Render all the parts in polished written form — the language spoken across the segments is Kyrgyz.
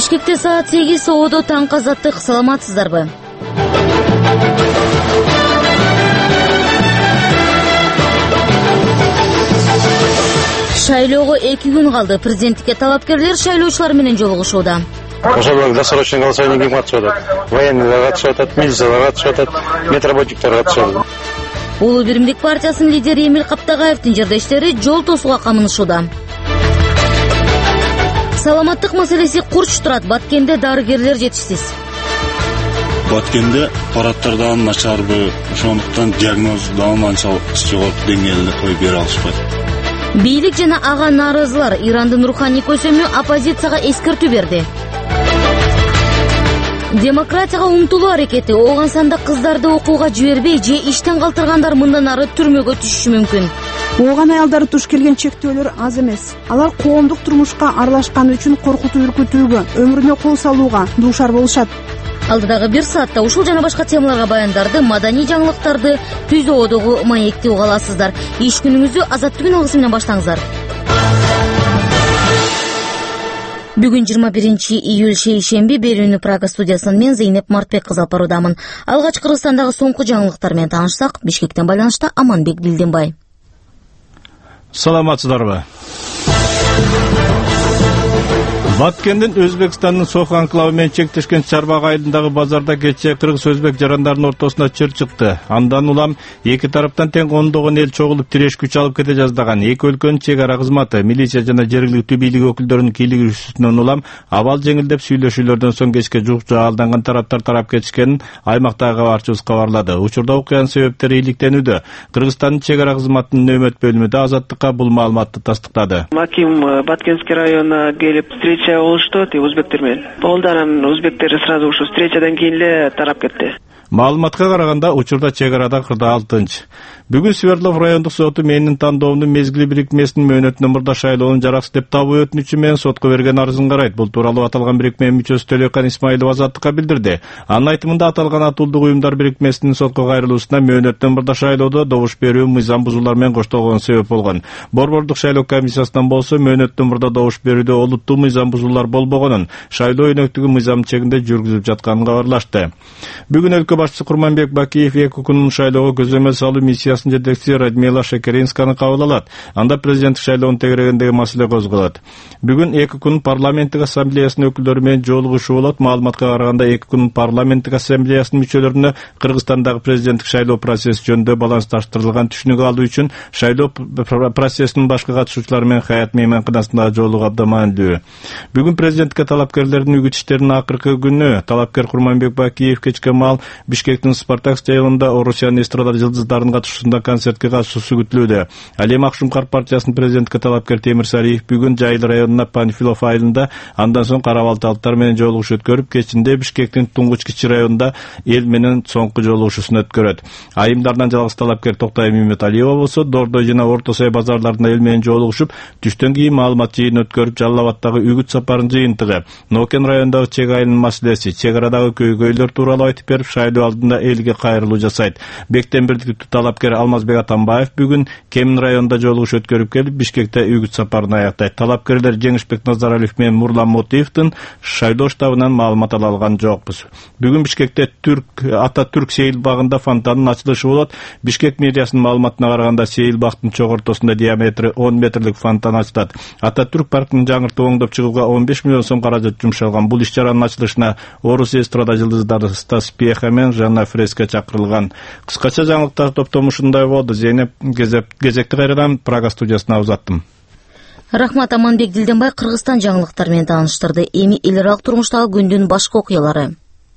Бишкекте саат 8 ободо таңкы азаттык. Саламатсыздарбы? Шайлоого 2 күн калды. Президенттикке талапкерлер шайлоочулар менен жолугушууда. Ошол досрочный голосование ким катышып атат? Военныйлар катышып атат, милициялар катышып атат, медработниктер катышып атат. Улуу биримдик партиясынын лидери Эмил Каптагаевдин жардештери жол тосууга камынышууда. Саламаттык маселеси курч турат. Баткенде дарыгерлер жетишсиз. Баткенде аппараттардан начарбы, ошондуктан диагноз анчалык жогорку деңгээлде коюп бере алышпайт. Бийлик жана ага нааразылар Ирандын руханий көсөмү оппозицияга эскертүү берди. Демократияга умтулуу аракети ооган санда кыздарды окууга жибербей же иштен калтыргандар мындан ары түрмөгө түшүшү мүмкүн. Ооган аялдар туш келген чектөөлөр аз эмес. Алар коомдук турмушка аралашканы үчүн коркутуу үркүтүүгө, өмүрүнө кол салууга дуушар болушат. Алдыдагы 1 саатта ушул жана башка темаларга баяндарды, маданий жаңылыктарды, түз оодогу маекти уга аласыздар. Иш күнүңүздү Азаттык күн алгысы менен баштаңыздар. Бүгүн 21 июль шейшемби берүүнү Прага студиясынан мен Зейнеп Мартбек кызы алып баруудамын. Алгач Кыргызстандагы соңку жаңылыктар менен таанышсак, Бишкектен байланышта Аманбек Дилденбай. Саламатсыздарбы? Баткендин Өзбекстандын Сох анклавы менен чектешкен Чарбак айылындагы базарда кечээ кыргыз-өзбек жарандардын ортосуна чыр чыкты. Андан улам эки тараптан тең ондогон эл чогулуп тиреш күч алып кете жаздаган. Эки өлкөнүн чек ара кызматы, милиция жана жергиликтүү бийлик өкүлдөрүнүн кийлигишүүсүнөн улам абал жеңилдеп сүйлөшүүлөрдөн соң кечке жук жаалданган тараптар тарап кетишкенин аймактагы кабарчыбыз кабарлады. Учурда окуянын себептери иликтенүүдө. Кыргызстандын чек ара кызматынын нөөмөт бөлүмү да Азаттыкка бул маалыматты тастыктады. Маким Баткенский районуна келип болушту өзбектер менен. Болду, анан өзбектер сразу ушу встречадан кийин эле тарап кетти. Маалыматка караганда учурда чек арада 46. Бүгүн Свердлов райондук соту менин тандоомдун мезгили бирикмесинин мөөнөтүнөн мурда шайлоонун жараксыз деп табуу өтүнүчү менен сотко берген арызын карайт. Бул тууралуу аталган бирикменин мүчөсү Төлөкан Исмаилов Азаттыкка билдирди. Анын айтымында аталган атуулдук уюмдар бирикмесинин сотко кайрылуусуна мөөнөтүнөн мурда шайлоодо добуш берүү мыйзам бузуулар менен коштолгон себеп болгон. Борбордук шайлоо комиссиясынан болсо мөөнөтүнөн мурда добуш берүүдө олуттуу мыйзам бузуулар болбогонун, шайлоо өнөктүгү мыйзам чегинде жүргүзүлүп жатканын кабарлашты. Бүгүн өлкө башчысы Курманбек Бакиев 2 күнүн шайлоого көзөмөл салуу миссиясынын жетекчиси Радмила Шекеринсканы кабыл алат. Анда президенттик шайлоонун тегерегиндеги маселе козголот. Бүгүн 2 күн парламенттик ассамблеясынын өкүлдөрү менен жолугушуу болот. Маалыматка караганда 2 күн парламенттик ассамблеясынын мүчөлөрүнө Кыргызстандагы президенттик шайлоо процесси жөнүндө балансташтырылган түшүнүк алуу үчүн шайлоо процессинин башкы катышуучулары менен Хаят мейманканасында жолугуу абдан маанилүү. Бүгүн президентке талапкерлердин үгүт иштеринин акыркы күнү. Талапкер Курманбек Бакиев кечке маал Бишкектин Спартак стадионунда Орусиянын эстрада жылдыздарынын катышуусунда концертке катышуусу күтүлүүдө. Али Макшумкар партиясынын президентке талапкер Темир Сариев бүгүн Жайыл районуна Панфилов айылында, андан соң Карабалталыктар менен жолугуш өткөрүп, кечинде Бишкектин Туңгуч Кичи районунда эл менен соңку жолугушуусун өткөрөт. Айымдардан жалгыз талапкер Токтай Мематалиева болсо Дордой жана Орто Сай базарларында эл менен жолугушуп, түштөн кийин маалымат жыйын өткөрүп, Жалал Абадтагы үгүт сапарынын жыйынтыгы, Нокен районундагы чек айылынын маселеси, чек арадагы көйгөйлөр тууралуу айтып берип, шайлоо алдында элге кайрылуу жасайт. Бектен бирдиктүү талапкер Алмазбек Атамбаев бүгүн Кемин районунда жолугуш өткөрүп келип, Бишкекте үгүт сапарын аяктайт. Талапкерлер Жеңишбек Назаралиев менен Мурлан Мотиевдин шайлоо штабынан маалымат ала алган жокпуз. Бүгүн Бишкекте Ататүрк Сейил багында фонтандын ачылышы болот. Бишкек мэриясынын маалыматына караганда Сейил бактын чогортосунда диаметри 10 метрлик фонтан ачылат. Ататүрк паркын жаңыртып оңдоп чыгууга 15 миллион сом каражат жумшалган. Бул иш-чаранын ачылышына Орус эстрада жылдыздары Стас Пьеха менен Жанна Фреска чакырылган. Кыскача жаңылыктар топтому ушундай болду. Зейнеп кезекти кайрадан Прага студиясына узаттым. Рахмат. Аманбек Дилденбай Кыргызстан жаңылыктары менен тааныштырды. Эми эл аралык турмуштагы күндүн башка окуялары.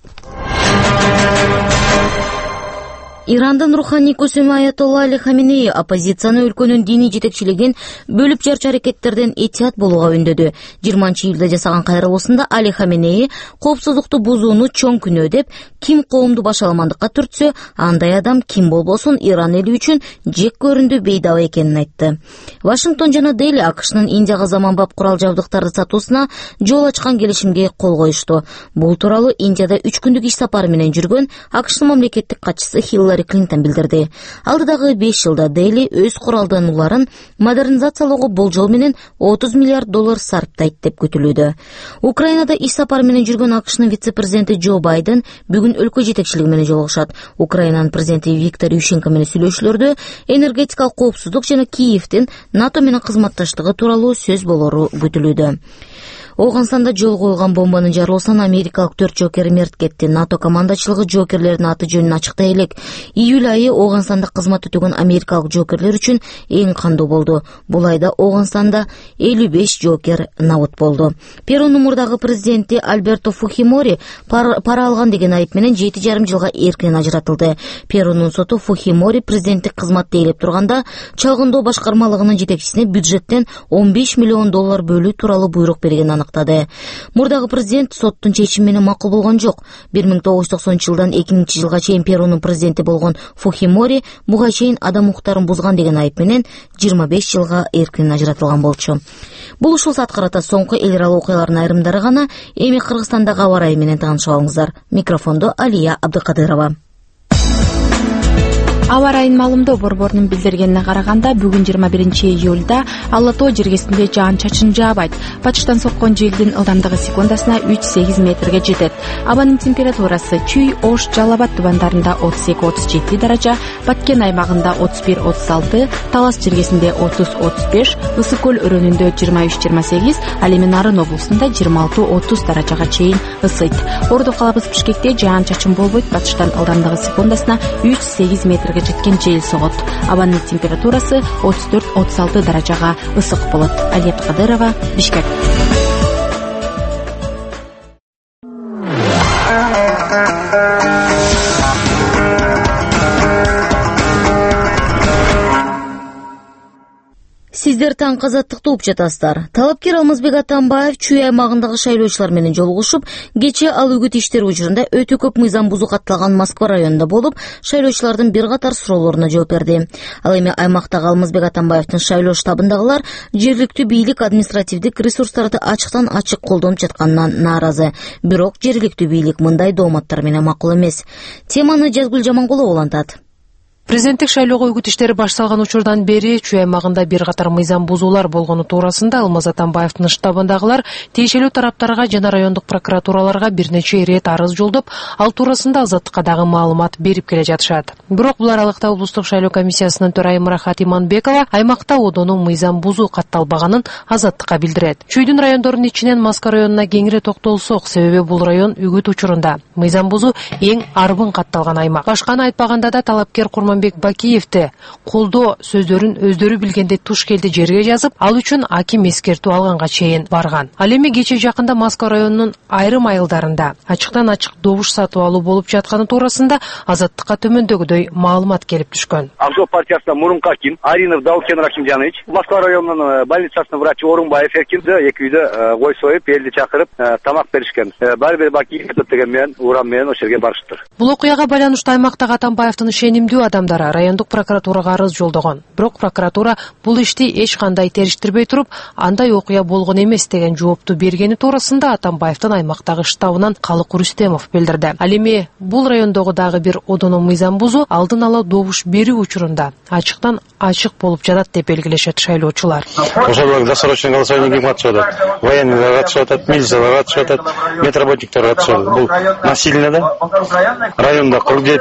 Ирандын руханий көсөмү Аятолла Али Хаменеи оппозицияны өлкөнүн диний жетекчилигин бөлүп жарчу аракеттерден этият болууга үндөдү. 20 июлда жасаган кайрылуусунда Али Хаменеи коопсуздукту бузууну чоң күнөө деп, ким коомду башаламандыкка түртсө, андай адам ким болбосун Иран эли үчүн жек көрүндү бейдаба экенин айтты. Вашингтон жана Дели АКШнын Индияга заманбап курал жабдыктарды сатуусуна жол ачкан келишимге кол коюшту. Бул тууралуу Индияда 3 күндүк иш сапары менен жүргөн АКШнын мамлекеттик катчысы Хиллари Хиллари Клинтон билдирди. Алдыдагы 5 жылда Дели өз куралданууларын модернизациялоого болжол менен $30 миллиард сарптайт деп күтүлүүдө. Украинада иш сапары менен жүргөн АКШнын вице-президенти Джо Байден бүгүн өлкө жетекчилиги менен жолугушат. Украинанын президенти Виктор Ющенко менен сүйлөшүүлөрдө энергетикалык коопсуздук жана Киевдин НАТО менен кызматташтыгы тууралуу сөз болору күтүлүүдө. Оғанстанда жол коюлган бомбанын жарылуусунан америкалык 4 жокер мерт кетти. НАТО командачылыгы жокерлердин аты жөнүн ачыктай элек. Июль айы Оғанстанда кызмат өтөгөн америкалык жокерлер үчүн эң кандуу болду. Бул айда Оғанстанда 55 жокер набыт болду. Перунун мурдагы президенти Альберто Фухимори пара алган деген айып менен 7,5 жылга эркин ажыратылды. Перунун соту Фухимори президенттик кызматты ээлеп турганда чалгындоо башкармалыгынын жетекчисине бюджеттен $15 миллион бөлүү тууралуу буйрук берген аныктады. Мурдагы президент соттун чечими менен макул болгон жок. 1990-жылдан 2000 жылга чейин Перунун президенти болгон Фухимори буга чейин адам укуктарын бузган деген айып менен 25 жылга эркин ажыратылган болчу. Бул ушул саат карата соңку эл аралык окуялардын айрымдары гана. Эми Кыргызстандагы аба ырайы менен таанышып алыңыздар. Микрофондо Алия Абдыкадырова. Аба ырайынын маалымдоо борборунун билдиргенине караганда, бүгүн 21 июлда Ала тоо жергесинде жаан-чачын жаабайт. Батыштан соккон желдин ылдамдыгы секундасына 3-8 метрге жетет. Абанын температурасы Чүй, Ош, Жалал Абад тубандарында 32-37 даража, Баткен аймагында 31-36, Талас жергесинде 30-35, Ысык көл өрөөнүндө 23-28, ал эми Нарын облусунда 26-30 даражага чейин ысыйт. Ордо калабыз Бишкекте жаан-чачын болбойт. Батыштан ылдамдыгы секундасына 3-8 метрге жеткен жел согот. Абанын температурасы 34-36 даражага ысык болот. Алия Абдыкадырова, Бишкек. Сиздер таң казаттыкты угуп жатасыздар. Талапкер Алмазбек Атамбаев Чүй аймагындагы шайлоочулар менен жолугушуп, кече ал үгүт иштери учурунда өтө көп мыйзам бузуу катталган Москва районунда болуп, шайлоочулардын бир катар суроолоруна жооп берди. Ал эми аймактагы Алмазбек Атамбаевдин шайлоо штабындагылар жергиликтүү бийлик административдик ресурстарды ачыктан ачык колдонуп жатканынан нааразы. Бирок жергиликтүү бийлик мындай дооматтар менен макул эмес. Теманы Жазгүл Жамангулова улантат. Президенттик шайлоого үгүт иштери башталган учурдан бери Чүй аймагында бир катар мыйзам бузуулар болгону туурасында Алмаз Атамбаевдин штабындагылар тиешелүү тараптарга жана райондук прокуратураларга бир нече ирет арыз жолдоп, ал туурасында Азаттыкка дагы маалымат берип келе жатышат. Бирок бул аралыкта облустук шайлоо комиссиясынын төрайымы Рахат Иманбекова аймакта одону мыйзам бузуу катталбаганын Азаттыкка билдирет. Чүйдүн райондорунун ичинен Москва районуна кеңири токтолсок, себеби бул район үгүт учурунда мыйзам бузуу эң арбын катталган аймак. Башканы айтпаганда да талапкер Курманбек Бакиевди колдоо сөздөрүн өздөрү билгенде туш келди жерге жазып, ал үчүн аким эскертүү алганга чейин барган. Ал эми кече жакында Москва районунун айрым айылдарында ачыктан ачык добуш сатып алуу болуп жатканы туурасында Азаттыкка төмөндөгүдөй маалымат келип түшкөн. Ак жол партиясына мурунку аким Аринов Даулкен Рахимжанович, Москва районунун больницасынын врачы Орунбаев экинде эки үйдө кой союп, элди чакырып тамак беришкен. Баары бир Бакиев деген менен урам менен ошол жерге барыштыр. Бул окуяга байланыштуу аймактагы Атамбаевдин ишенимдүү адамдары райондук прокуратурага арыз жолдогон. Бирок прокуратура бул ишти эч кандай териштирбей туруп, андай окуя болгон эмес деген жоопту бергени туурасында Атамбаевдин аймактагы штабынан Калык Рүстемов билдирди. Ал эми бул райондогу дагы бир одону мыйзам бузуу алдын ала добуш берүү учурунда ачыктан ачык болуп жатат деп белгилешет шайлоочулар. Ошол досрочный голосование ким катышып атат? Военныйлар катышып атат, милициялар катышып атат, медработниктер катышып атат. Бул насилие да. Районда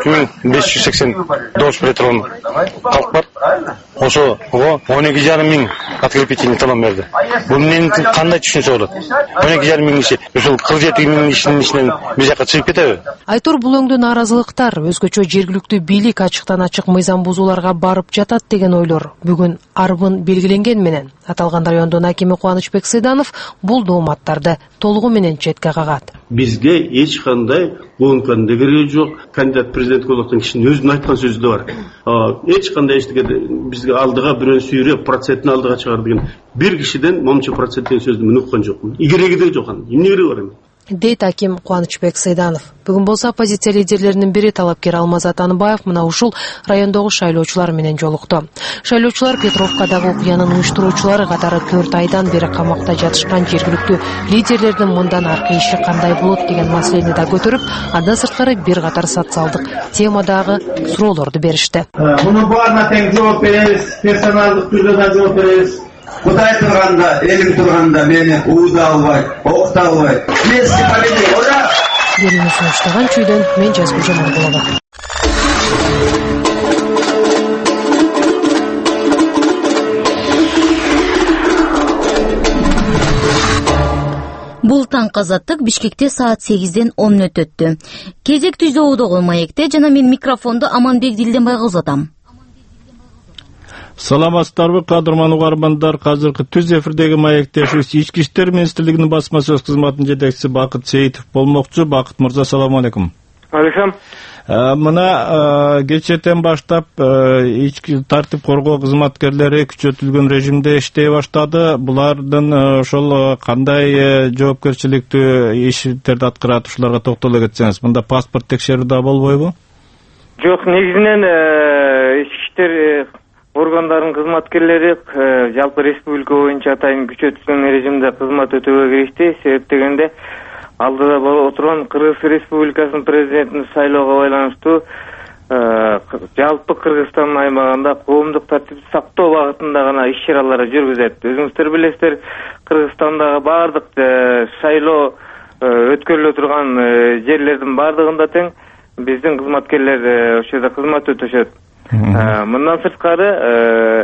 49.580 добуш бере турган калк бар. Ошо 12,5 миң подкрепительный талон берди. Бул менин кандай түшүнсө болот? 12,5 миң киши ушул 47 миң кишинин ичинен бир жака чыгып кетеби? Айтор бул өңдүү нааразылыктар, өзгөчө жергиликтүү бийлик ачыктан ачык мыйзам бузууларга барып жатат деген ойлор бүгүн арбын белгиленген менен аталган райондун акими Кубанычбек Сыйданов бул дооматтарды толугу менен четке кагат. Бизге эч кандай логиканын кереги жок. Кандидат президент болгон кишинин өзүнүн айткан сөзү да бар. Эч кандай эчтеге бизге алдыга бирөө сүйрөп процентин алдыга чыгар деген бир кишиден момчу процент деген сөздү мен уккан жокмун. Игереги да жок анын. Эмне кереги бар эми? дейт аким Кубанычбек Сайданов. Бүгүн болсо оппозиция лидерлеринин бири талапкер Алмазат Аныбаев мына ушул райондогу шайлоочулар менен жолукту. Шайлоочулар Петровкадагы окуянын уюштуруучулары катары 4 айдан бери камакта жатышкан жергиликтүү лидерлердин мындан аркы иши кандай болот деген маселени да көтөрүп, андан сырткары бир катар социалдык темадагы суроолорду беришти. Муну баарына тең жооп беребиз, персоналдык түрдө да жооп беребиз. Кудай турганда, элим турганда мени уута албайт, окута албайт. Месси победи, ура! Берүүнү сунуштаган чүйдөн мен Жазгүл Жамангулова. Бул таң Азаттык Бишкекте саат 8-ден 10 мүнөт өттү. Кезек түздөгүдөгү маекте жана мен микрофонду Аманбек Дилденбайга узатам. Саламатсыздарбы, кадырман угармандар. Азыркы түз эфирдеги маектешибиз Ички иштер министрлигинин басма сөз кызматынын жетекчиси Бакыт Сейитов болмокчу. Бакыт мырза, салам алейкум. Алейкум. Мына кечэтен баштап ички тартип коргоо кызматкерлери күчөтүлгөн режимде иштей баштады. Булардын ошол кандай жоопкерчиликтүү иштерди аткарат, ушуларга токтоло кетсеңиз. Мында паспорт текшерүү да болбойбу? Жок, негизинен ички иштер органдарынын кызматкерлери жалпы республика боюнча атайын күчөтүлгөн режимде кызмат өтөөгө киришти. Себеп дегенде алдыда болуп отурган Кыргыз Республикасынын президентин шайлоого байланыштуу жалпы Кыргызстан аймагында коомдук тартипти сактоо багытында гана иш-чаралар жүргүзөт. Өзүңүздөр билесиздер, Кыргызстандагы баардык шайлоо өткөрүлө турган жерлердин баардыгында тең биздин кызматкерлер ошол жерде кызмат өтөшөт. Мындан сырткары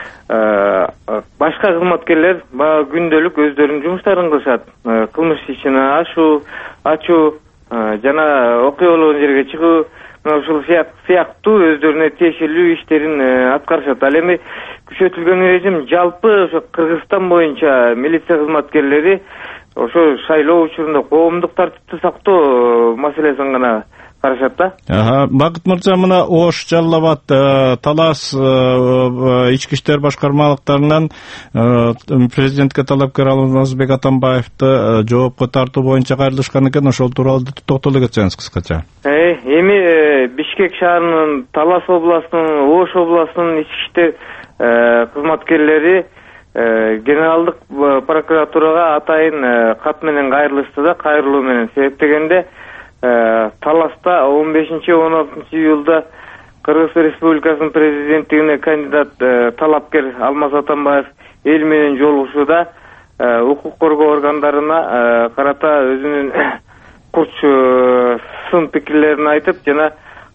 башка кызматкерлер баягы күндөлүк өздөрүнүн жумуштарын кылышат. Кылмыш ишин ачуу жана окуя болгон жерге чыгуу, ушул сыяктуу өздөрүнө тиешелүү иштерин аткарышат. Ал эми күчөтүлгөн режим жалпы ошо Кыргызстан боюнча милиция кызматкерлери ошо шайлоо учурунда коомдук тартипти сактоо маселесин гана карашат да. Бакыт мырза, мына Ош, Жалал Абад, Талас ички иштер башкармалыктарынан президентке талапкер Алмазбек Атамбаевди жоопко тартуу боюнча кайрылышкан экен. Ошол тууралуу токтоло кетсеңиз кыскача. Эми Бишкек шаарынын, Талас областынын, Ош областынын ички иштер кызматкерлери генералдык прокуратурага атайын кат менен кайрылышты да, кайрылуу менен. Себеп дегенде Таласта 15-16 июлда Кыргыз Республикасынын президенттигине кандидат талапкер Алмаз Атамбаев эл менен жолугушууда укук коргоо органдарына карата өзүнүн курч сын пикирлерин айтып, жана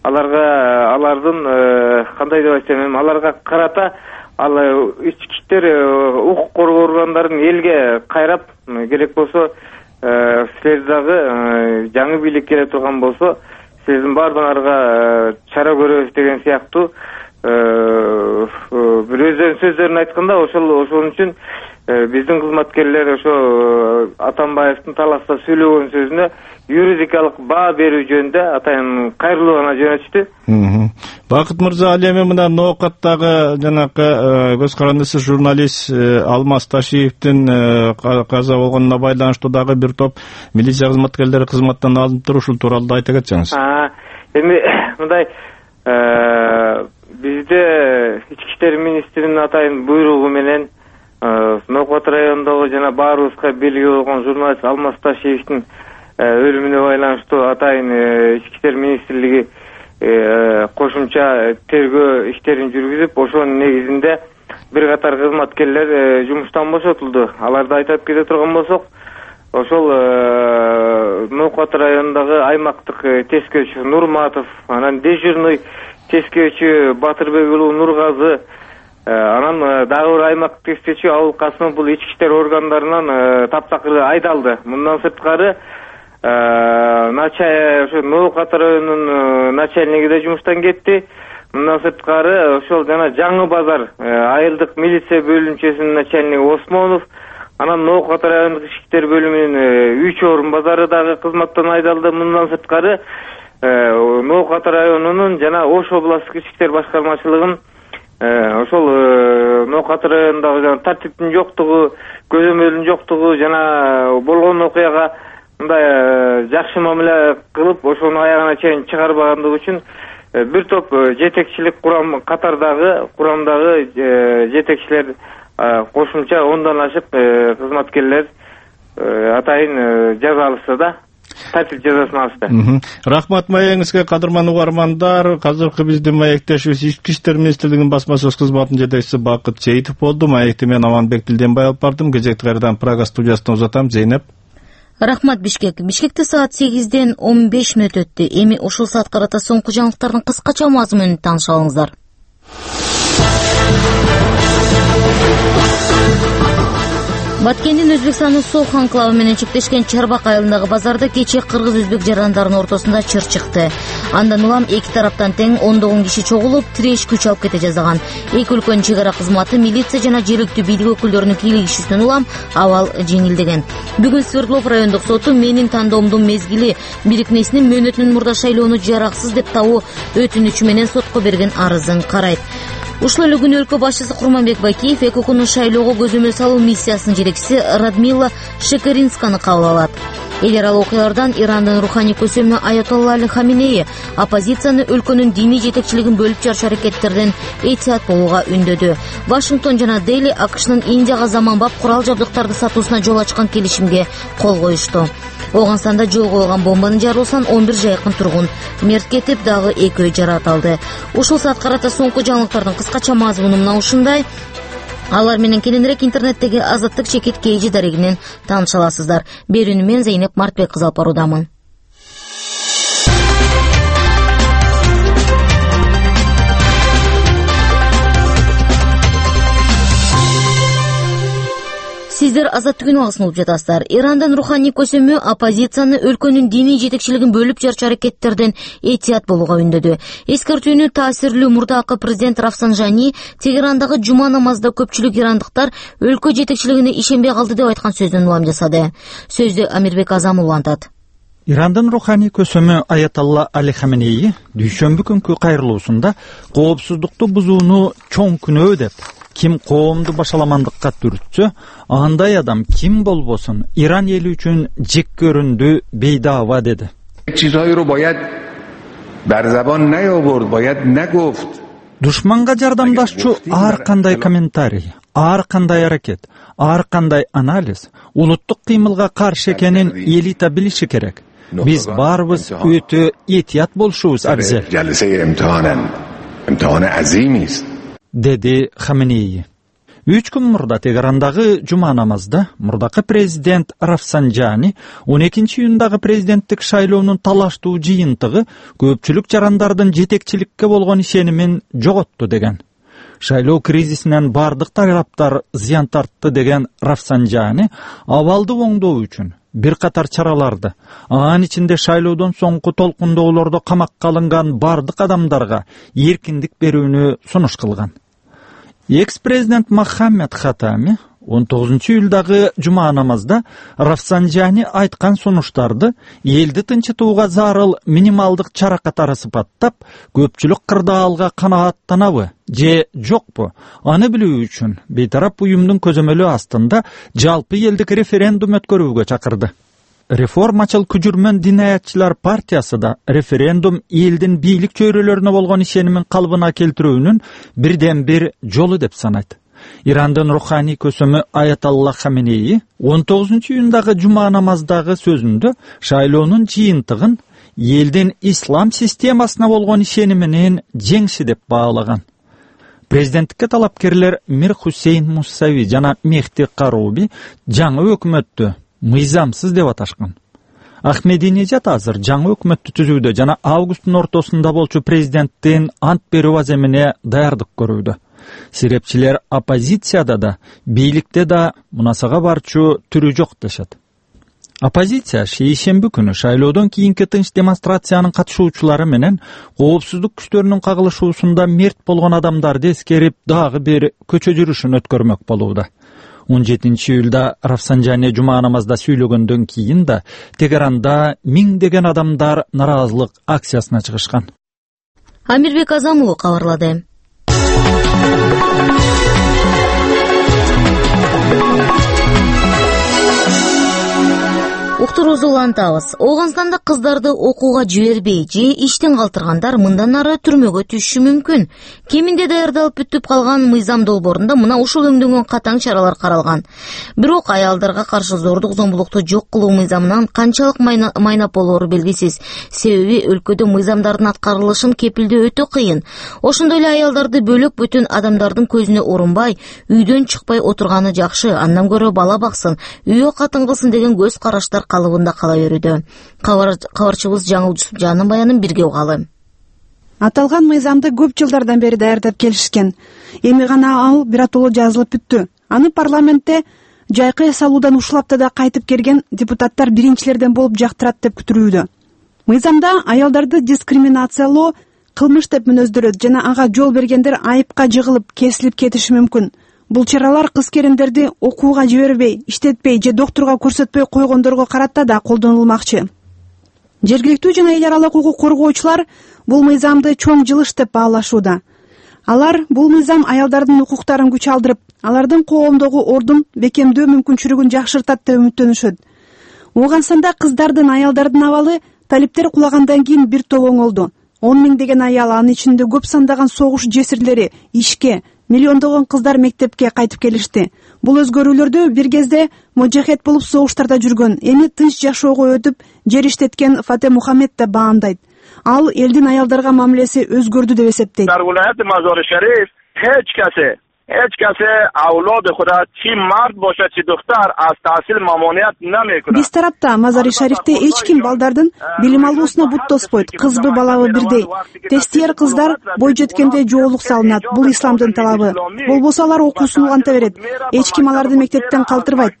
алардын кандай деп айтсам, аларга карата ал ички иштер укук коргоо органдарын элге кайрап, керек болсо силер дагы жаңы бийлик келе турган болсо сиздин баардыгыңарга чара көрөбүз деген сыяктуу бир өздөрүнүн сөздөрүн айтканда, ошон үчүн биздин кызматкерлер ошо Атамбаевдин Таласта сүйлөгөн сөзүнө юридикалык баа берүү жөнүндө атайын кайрылуу гана жөнөтүштү. Бакыт мырза, ал эми мына Ноокаттагы жанакы көз карандысыз журналист Алмаз Ташиевдин каза болгонуна байланыштуу дагы бир топ милиция кызматкерлери кызматтан алынып, ушул тууралуу айта кетсеңиз. Эми мындай бизде ички иштер министринин атайын буйругу менен Ноокат районундагы жана баарыбызга белгилүү болгон журналист Алмаз Ташиевдин өлүмүнө байланыштуу атайын ички иштер министрлиги кошумча тергөө иштерин жүргүзүп, ошонун негизинде бир катар кызматкерлер жумуштан бошотулду. Аларды айтып кете турган болсок, ошол Ноокат районундагы аймактык тескөөчү Нурматов, анан дежурный тескөөчү Батырбек уулу Нургазы, анан дагы бир аймактык тескөөчү Абыл Касымов бул ички иштер органдарынан таптакыр айдалды. Мындан сырткары ошо Ноокат районунун начальниги да жумуштан кетти. Мындан сырткары ошол жана Жаңы базар айылдык милиция бөлүмчөсүнүн начальниги Осмонов, анан Ноокат райондук ички иштер бөлүмүнүн 3 орун базары дагы кызматтан айдалды. Мындан сырткары Ноокат районунун жана Ош областтык ички иштер башкармачылыгын ошол Ноокат районундагы тартиптин жоктугу, көзөмөлдүн жоктугу жана болгон окуяга мындай жакшы мамиле кылып ошону аягына чейин чыгарбагандыгы үчүн бир топ жетекчилик курамдагы жетекчилер кошумча 10дан ашык кызматкерлер атайын жаза алышты да. Тартип жазасын алышты. Рахмат маегиңизге, кадырман угармандар. Азыркы биздин маектешибиз Ички иштер министрлигинин басма сөз кызматынын жетекчиси Бакыт Чеитов болду. Маекти мен Аманбек Билденбай алып бардым. Кезекти кайрадан Прага студиясына узатам. Зейнеп. Рахмат Бишкек. Бишкекте саат 8-ден 15 мүнөт өттү. Эми ушул саат карата соңку жаңылыктардын кыскача мазмунун тааныша алыңыздар. Баткендин Өзбекстандын Сох анклавы менен чектешкен Чарбак айылындагы базарда кече кыргыз-өзбек жарандарынын ортосунда чыр чыкты. Андан улам эки тараптан тең 10 киши чогулуп, тиреш күч алып кете жаздаган. Эки өлкөнүн чек ара кызматы, милиция жана жергиликтүү бийлик өкүлдөрүнүн кийлигишүүсүнөн улам абал жеңилдеген. Бүгүн Свердлов райондук соту менин тандоомдун мезгили бирикмесинин мөөнөтүнүн мурда шайлоону жараксыз деп табуу өтүнүчү менен сотко берген арызын карайт. Ушул эле күнү өлкө башчысы Курманбек Бакиев ЭКОКунун шайлоого көзөмөл салуу миссиясынын жетекчиси Радмила Шекеринсканы кабыл алат. Эгер ал окуялардан Ирандын руханий көсөмү Аятолла Али Хаминеи оппозицияны өлкөнүн диний жетекчилигин бөлүп жарыш аракеттерден этият болууга үндөдү. Вашингтон жана Дели АКШнын Индияга заманбап курал жабдыктарды сатуусуна жол ачкан келишимге кол коюшту. Оганстанда жол койгон бомбанын жарылуусунан 11 жайкын тургун мерт кетип, дагы 2 жаракат алды. Ушул саат карата соңку жаңылыктардын кыскача мазмуну мына ушундай. Алар менен кененирээк интернеттеги Азаттык чекит кейжи дарегинен тааныша аласыздар. Берүүнү мен Зейнеп Мартбек кызы алып баруудамын. Сиздер Азаттык үналысын угуп жатасыздар. Ирандын руханий көсөмү оппозицияны өлкөнүн диний жетекчилигин бөлүп жарыш аракеттерден этият болууга үндөдү. Эскертүүнү таасирлүү мурдакы президент Рафсанжани Тегерандагы жума намазында көпчүлүк ирандыктар өлкө жетекчилигине ишенбей калды деп айткан сөздөн улам жасады. Сөздү Амирбек Азам улантат. Ирандын руханий көсөмү Аятолла Али Хаминеи дүйшөмбү күнкү кайрылуусунда коопсуздукту бузууну чоң күнөө деп, ким коомду башаламандыкка түртсө, андай адам ким болбосун Иран эли үчүн жек көрүндү бейдава деди. Душманга жардамдашчу ар кандай комментарий, ар кандай аракет, ар кандай анализ улуттук кыймылга каршы экенин элита билиши керек. Биз баарыбыз өтө этият болушубуз абзел, деди Хаминеи. 3 күн мурда Тегерандагы жума намазда мурдакы президент Рафсанжани 12-июндагы президенттик шайлоонун талаштуу жыйынтыгы көпчүлүк жарандардын жетекчиликке болгон ишенимин жоготту деген. Шайлоо кризисинен бардык тараптар зыян тартты деген Рафсанжани абалды оңдоо үчүн бир катар чараларды, анын ичинде шайлоодон соңку толкундоолордо камакка алынган бардык адамдарга эркиндик берүүнү сунуш кылган. Экс-президент Мохаммед Хатами 19-июлдагы жума намазда Рафсанжани айткан сунуштарды элди тынчытууга зарыл минималдык чара катары сыпаттап, көпчүлүк кырдаалга канааттанабы же жокпу аны билүү үчүн бейтарап уюмдун көзөмөлү астында жалпы элдик референдум өткөрүүгө чакырды. Реформачыл күжүрмөн динаятчылар партиясы да референдум элдин бийлик чөйрөлөрүнө болгон ишенимин калыбына келтирүүнүн бирден бир жолу деп санайт. Ирандын руханий көсөмү Аятолла Хаминеи 19-июндагы жума намаздагы сөзүндө шайлоонун жыйынтыгын элдин ислам системасына болгон ишениминин жеңиши деп баалаган. Президенттикке талапкерлер Мир Хусейн Мусави жана Мехти Каруби жаңы өкмөттү мыйзамсыз деп аташкан. Ахмединежат азыр жаңы өкмөттү түзүүдө жана августтун ортосунда болчу президенттин ант берүү аземине даярдык көрүүдө. Сирепчилер оппозицияда да, бийликте да мунасага барчу түрү жок дешет. Оппозиция шейшемби күнү шайлоодон кийинки тынч демонстрациянын катышуучулары менен коопсуздук күчтөрүнүн кагылышуусунда мерт болгон адамдарды эскерип дагы бир көчө жүрүшүн өткөрмөк болууда. 17-июлда Рафсанжани жума намазда сүйлөгөндөн кийин да Тегеранда миңдеген адамдар нараазылык акциясына чыгышкан. Амирбек Азам уулу кабарлады. Уктурууда Уктуруубузду улантабыз. Ооганстанда кыздарды окууга жибербей же иштен калтыргандар мындан ары түрмөгө түшүшү мүмкүн. Кеминде даярдалып бүтүп калган мыйзам долбоорунда мына ушул өңдөнгөн катаң чаралар каралган. Бирок аялдарга каршы зордук зомбулукту жок кылуу мыйзамынан канчалык майнап болоору белгисиз. Себеби өлкөдө мыйзамдардын аткарылышын кепилдөө өтө кыйын. Ошондой эле аялдарды бөлөк бүтүн адамдардын көзүнө урунбай, үйдөн чыкпай отурганы жакшы. Андан көрө бала баксын, үйө катын кылсын деген көз караштар калыбында кала берүүдө. Кабарчыбыз Жаңыл Жусупжановдун баянын бирге угалы. Аталган мыйзамды көп жылдардан бери даярдап келишкен. Эми гана ал биратоло жазылып бүттү. Аны парламентте жайкы салуудан ушул аптада кайтып келген депутаттар биринчилерден болуп жактырат деп күтүлүүдө. Мыйзамда аялдарды дискриминациялоо кылмыш деп мүнөздөрөт жана ага жол бергендер айыпка жыгылып, кесилип кетиши мүмкүн. Бул чаралар кыз-келиндерди окууга жибербей, иштетпей же доктурга көрсөтпөй койгондорго карата да колдонулмакчы. Жергиликтүү жана эл аралык укук коргоочулар бул мыйзамды чоң жылыш деп баалашууда. Алар бул мыйзам аялдардын укуктарын күч алдырып, алардын коомдогу ордун бекемдөө мүмкүнчүлүгүн жакшыртат деп үмүттөнүшөт. Ооганстанда кыздардын, аялдардын абалы талиптер кулагандан кийин бир топ оңолду. 10 миңдеген аял, анын ичинде көп сандаган согуш жесирлери ишке, миллиондогон кыздар мектепке кайтып келишти. Бул өзгөрүүлөрдү бир кезде можахет болуп согуштарда жүргөн, эми тынч жашоого өтүп, жер иштеткен Фате Мухаммед да баамдайт. Ал элдин аялдарга мамилеси өзгөрдү деп эсептейт. هیچ کسی اولاد خود چی مرد باشه چی دختر از تحصیل ممانعت نمیکنه. Биз тарапта Мазари Шарифте эч ким балдардын билим алуусуна бут тоспойт. Кызбы балабы бирдей. Тестиер кыздар бой жеткенде жоолук салынат. Бул исламдын талабы. Болбосо алар окуусун уланта берет. Эч ким аларды мектептен калтырбайт.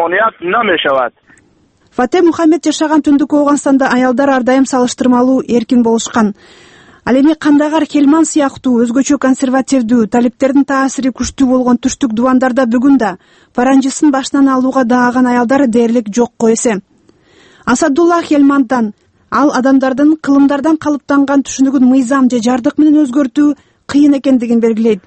Фате Мухаммед жашаган түндүк Ооганстанда аялдар ар дайым салыштырмалуу эркин болушкан. Ал эми Кандагар, Хелман сыяктуу өзгөчө консервативдүү, талиптердин таасири күчтүү болгон түштүк дубандарда бүгүн да паранжысын башынан алууга дааган аялдар дээрлик жокко эсе. Асадулла Хелмандан ал адамдардын кылымдардан калыптанган түшүнүгүн мыйзам же жардык менен өзгөртүү кыйын экендигин белгилейт.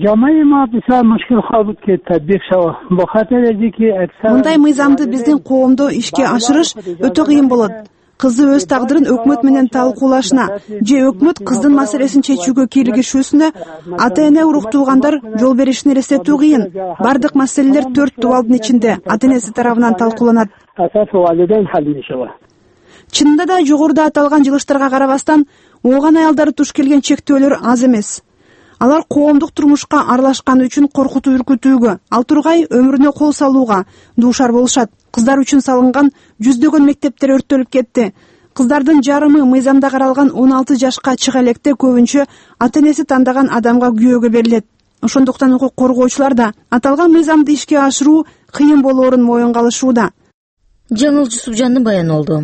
Мындай мыйзамды биздин коомдо ишке ашырыш өтө кыйын болот. Кызы өз тагдырын өкмөт менен талкуулашына же өкмөт кыздын маселесин чечүүгө кийлигишүүсүнө ата-эне уруктуугандар жол беришин элестетүү кыйын. Бардык маселелер 4 дубалдын ичинде ата-энеси тарабынан талкууланат. Чынында да жогоруда аталган жылыштарга карабастан, ооган аялдары туш келген чектөөлөр аз эмес. Алар коомдук турмушка аралашканы үчүн коркутуу үркүтүүгө, ал тургай өмүрүнө кол салууга дуушар болушат. Кыздар үчүн салынган жүздөгөн мектептер өрттөлүп кетти. Кыздардын жарымы мыйзамда каралган 16 жашка чыга электе көбүнчө ата-энеси тандаган адамга күйөөгө берилет. Ошондуктан укук коргоочулар да аталган мыйзамды ишке ашыруу кыйын болоорун моюнга алышууда. Жаңыл Жусупжановдун баяны болду.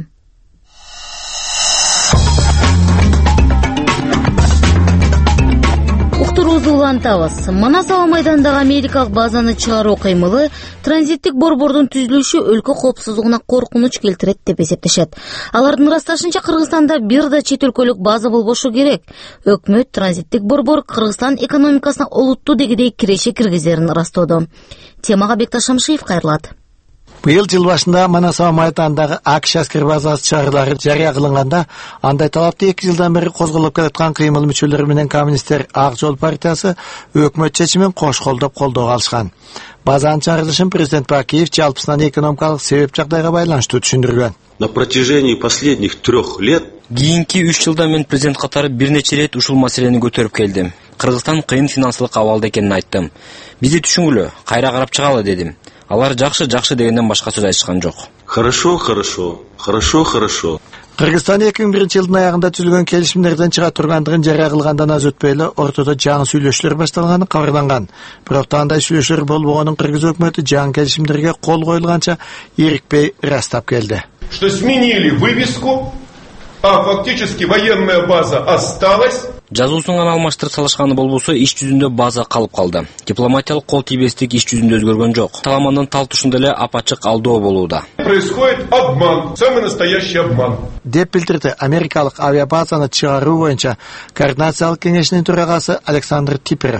Улантабыз. Манас аба майданындагы америкалык базаны чыгаруу кыймылы транзиттик борбордун түзүлүшү өлкө коопсуздугуна коркунуч келтирет деп эсептешет. Алардын ырасташынча Кыргызстанда бир да чет өлкөлүк база болбошу керек. Өкмөт транзиттик борбор Кыргызстан экономикасына олуттуу дегидей киреше киргизерин ырастоодо. Темага Бекташ Шамшиев кайрылат. Быйыл жыл башында Манас аба майданындагы АКШ аскер базасы чыгарылары жарыя кылынганда, андай талапты 2 жылдан бери козголуп келаткан кыймыл мүчөлөрү менен коммунисттер Ак жол партиясы өкмөт чечимин кош колдоп колдоого алышкан. Базанын чыгарылышын президент Бакиев жалпысынан экономикалык себеп жагдайга байланыштуу түшүндүргөн. На протяжении последних 3 лет кийинки 3 жылда мен президент катары бир нече рет ушул маселени көтөрүп келдим. Кыргызстан кыйын финансылык абалда экенин айттым. Бизди түшүнгүлө, кайра карап чыгалы дедим. Алар жакшы дегенден башка сөз айтышкан жок. Хорошо. Кыргызстан 2001 жылдын аягында түзүлгөн келишимдерден чыга тургандыгын жарыя кылгандан аз өтпөй эле ортодо жаңы сүйлөшүүлөр башталганы кабарланган. Бирок андай сүйлөшүүлөр болбогонун Кыргыз өкмөтү жаңы келишимдерге кол коюлганча эрикпей ырастап келди. Что сменили вывеску, а фактически военная база осталась. Жазуусун гана алмаштырып салышканы болбосо иш жүзүндө база калып калды. Дипломатиялык кол тийбестик иш жүзүндө өзгөргөн жок. Таламандын тал тушунда эле апачык алдоо болууда. Происходит обман, самый настоящий обман. Деп билдирди америкалык авиабазаны чыгаруу боюнча координациялык кеңешинин төрагасы Александр Типеров.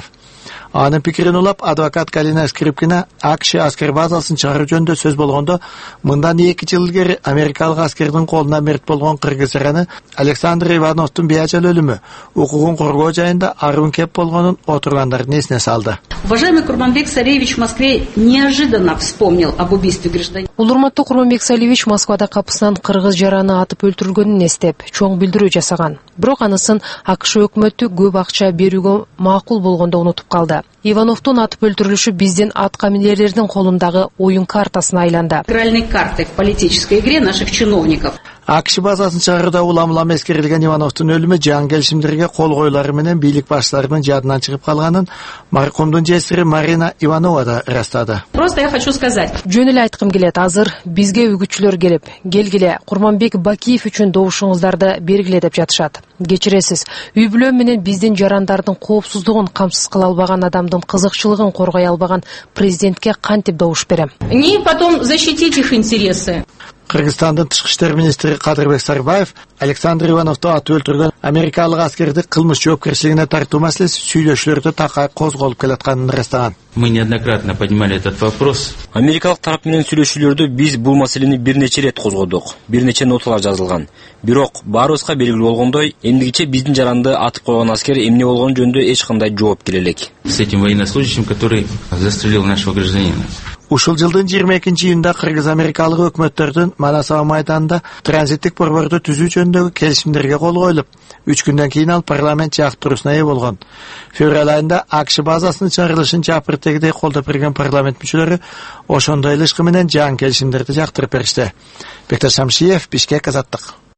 Анын пикирин улап, адвокат Галина Скрипкина АКШ аскер базасын чыгаруу жөнүндө сөз болгондо, мындан 2 жыл илгери америкалык аскердин колуна мерт болгон кыргыз эраны Александр Ивановдун бейажал өлүмү укугун коргоо жайында арун кеп болгонун отургандардын эсине салды. Уважаемый Курманбек Салиевич в Москве неожиданно вспомнил об убийстве гражданина. Улурматтуу Курманбек Салиевич Москвада капысынан кыргыз жараны атып өлтүрүлгөнүн эстеп, чоң билдирүү жасаган. Бирок анысын АКШ өкмөтү көп акча берүүгө макул болгондо унутуп калды. Ивановдун атып өлтүрүлүшү биздин аткаминерлердин колундагы оюн картасына айланды. Игральной картой в политической игре наших чиновников. АКШ базасын чыгарууда улам эскерилген Ивановдун өлүмү жаңы келишимдерге кол коюлары менен бийлик башчыларынын жадынан чыгып калганын маркумдун жесири Марина Иванова да ырастады. Просто я хочу сказать. Жөн эле айткым келет, азыр бизге үгүтчүлөр келип, келгиле Курманбек Бакиев үчүн добушуңуздарды бергиле деп жатышат. Кечиресиз, үй бүлө менен биздин жарандардын коопсуздугун камсыз кыла албаган адамдын кызыкчылыгын коргой албаган президентке кантип добуш берем? Не потом защитить их интересы. Кыргызстандын тышкы иштер министри Кадырбек Сарбаев Александр Ивановду атып өлтүргөн америкалык аскерди кылмыш жоопкерчилигине тартуу маселеси сүйлөшүүлөрдө такай козголуп келатканын ырастаган. Мы неоднократно поднимали этот вопрос. Америкалык тарап менен сүйлөшүүлөрдө биз бул маселени бир нече ирет козгодук. Бир нече ноталар жазылган. Бирок баарыбызга белгилүү болгондой, эмдигиче биздин жаранды атып койгон аскер эмне болгону жөнүндө эч кандай жооп келе элек. С этим военнослужащим, который застрелил нашего гражданина. Ушул жылдын 22-июнда кыргыз-америкалык өкмөттөрдүн Манасава майданында транзиттик борборду түзүү жөнүндөгү келишимдерге кол коюлуп, 3 күндөн кийин ал парламент жактыруусуна ээ болгон. Февраль айында АКШ базасынын чыгарылышын жапыртегидей колдоп берген парламент мүчөлөрү ошондой эле ишкы менен жаңы келишимдерди жактырып беришти. Бекташ Шамшиев, Бишкек, Азаттык.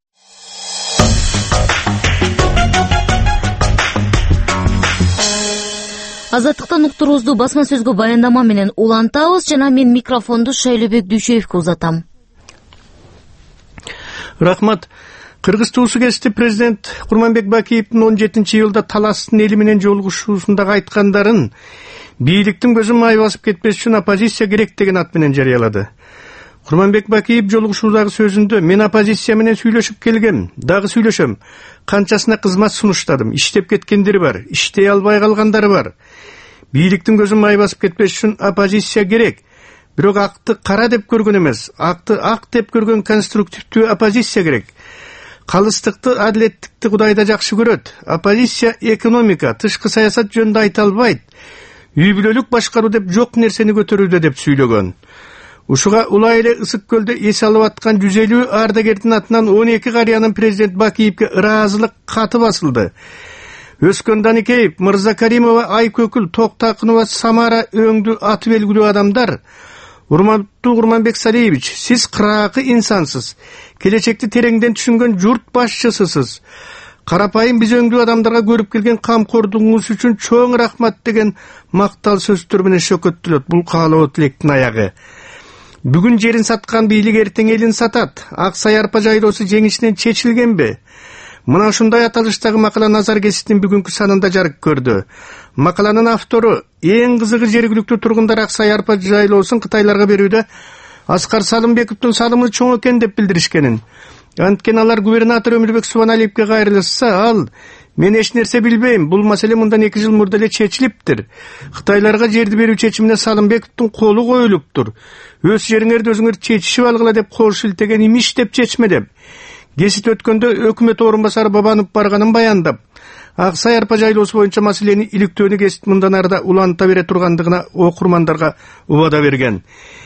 Азаттыктан уктуруубузду басма сөзгө баяндама менен улантабыз жана мен микрофонду Шайлебек Дүйшеевке узатам. Рахмат. Кыргыз туусу кести президент Курманбек Бакиевдин 17-июлда Таластын эли менен жолугушуусундагы айткандарын бийликтин көзүн май басып кетпеш үчүн оппозиция керек деген ат менен жарыялады. Курманбек Бакиев жолугушуудагы сөзүндө мен оппозиция менен сүйлөшүп келгем, дагы сүйлөшөм. Канчасына кызмат сунуштадым, иштеп кеткендери бар, иштей албай калгандары бар. Бийликтин көзүн май басып кетпеш үчүн оппозиция керек. Бирок акты кара деп көргөн эмес, акты ак деп көргөн конструктивдүү оппозиция керек. Калыстыкты, адилеттикти Кудайда жакшы көрөт. Оппозиция экономика, тышкы саясат жөнүндө айта албайт. Үй бүлөлүк башкаруу деп жок нерсени көтөрүүдө деп сүйлөгөн. Ушуга улай эле Ысык көлдө эс алып аткан 150 ардагердин атынан 12 карыянын президент Бакиевке ыраазылык каты басылды. Өскөн Даникеев, Мырза Каримова, Айкөкүл, Токтакынова, Самара өңдүү аты белгилүү адамдар. Урматтуу Курманбек Салиевич, сиз кыраакы инсансыз. Келечекти тереңден түшүнгөн журт башчысысыз. Карапайым биз өңдүү адамдарга көрүп келген камкордугуңуз үчүн чоң рахмат деген мактал сөздөр менен шөкөттүлөт. Бул каалоо тилектин аягы. Бүгүн жерин саткан бийлик эртең элин сатат. Ак сай арпа жайлоосу жеңишинен чечилгенби? Мына ушундай аталыштагы макала Назар гезитинин бүгүнкү санында жарык көрдү. Макаланын автору эң кызыгы жергиликтүү тургундар ак сай арпа жайлоосун кытайларга берүүдө Аскар Салымбековдун салымы чоң экен деп билдиришкенин. Анткени алар губернатор Өмүрбек Субаналиевге кайрылышса, ал мен эч нерсе билбейм, бул маселе мындан 2 жыл мурда эле чечилиптир. Кытайларга жерди берүү чечимине Салымбековдун колу коюлуптур. Өз жериңерди өзүңөр чечишип алгыла деп кол шилтеген имиш деп чечме деп. Гезит өткөндө өкмөт орун басары Бабанов барганын баяндап, ак сай арпа жайлоосу боюнча маселени иликтөөнү гезит мындан арда уланта бере тургандыгына окурмандарга убада берген.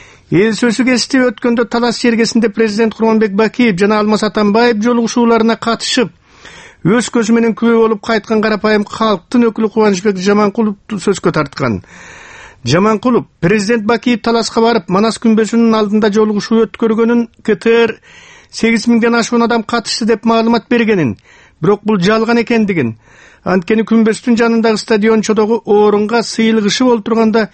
Эл сөзү гезити өткөндө Талас жергесинде президент Курманбек Бакиев жана Алмаз Атамбаев жолугушууларына катышып, өз көзү менен күбө болуп кайткан карапайым калктын өкүлү Кубанычбек Жаманкулов сөзгө тарткан. Жаманкулов президент Бакиев Таласка барып, Манас күмбөзүнүн алдында жолугушуу өткөргөнүн, КТР 8000ден ашуун адам катышты деп маалымат бергенин, бирок бул жалган экендигин, анткени күмбөздүн жанындагы стадиончодогу орунга сыйылгышып олтурганда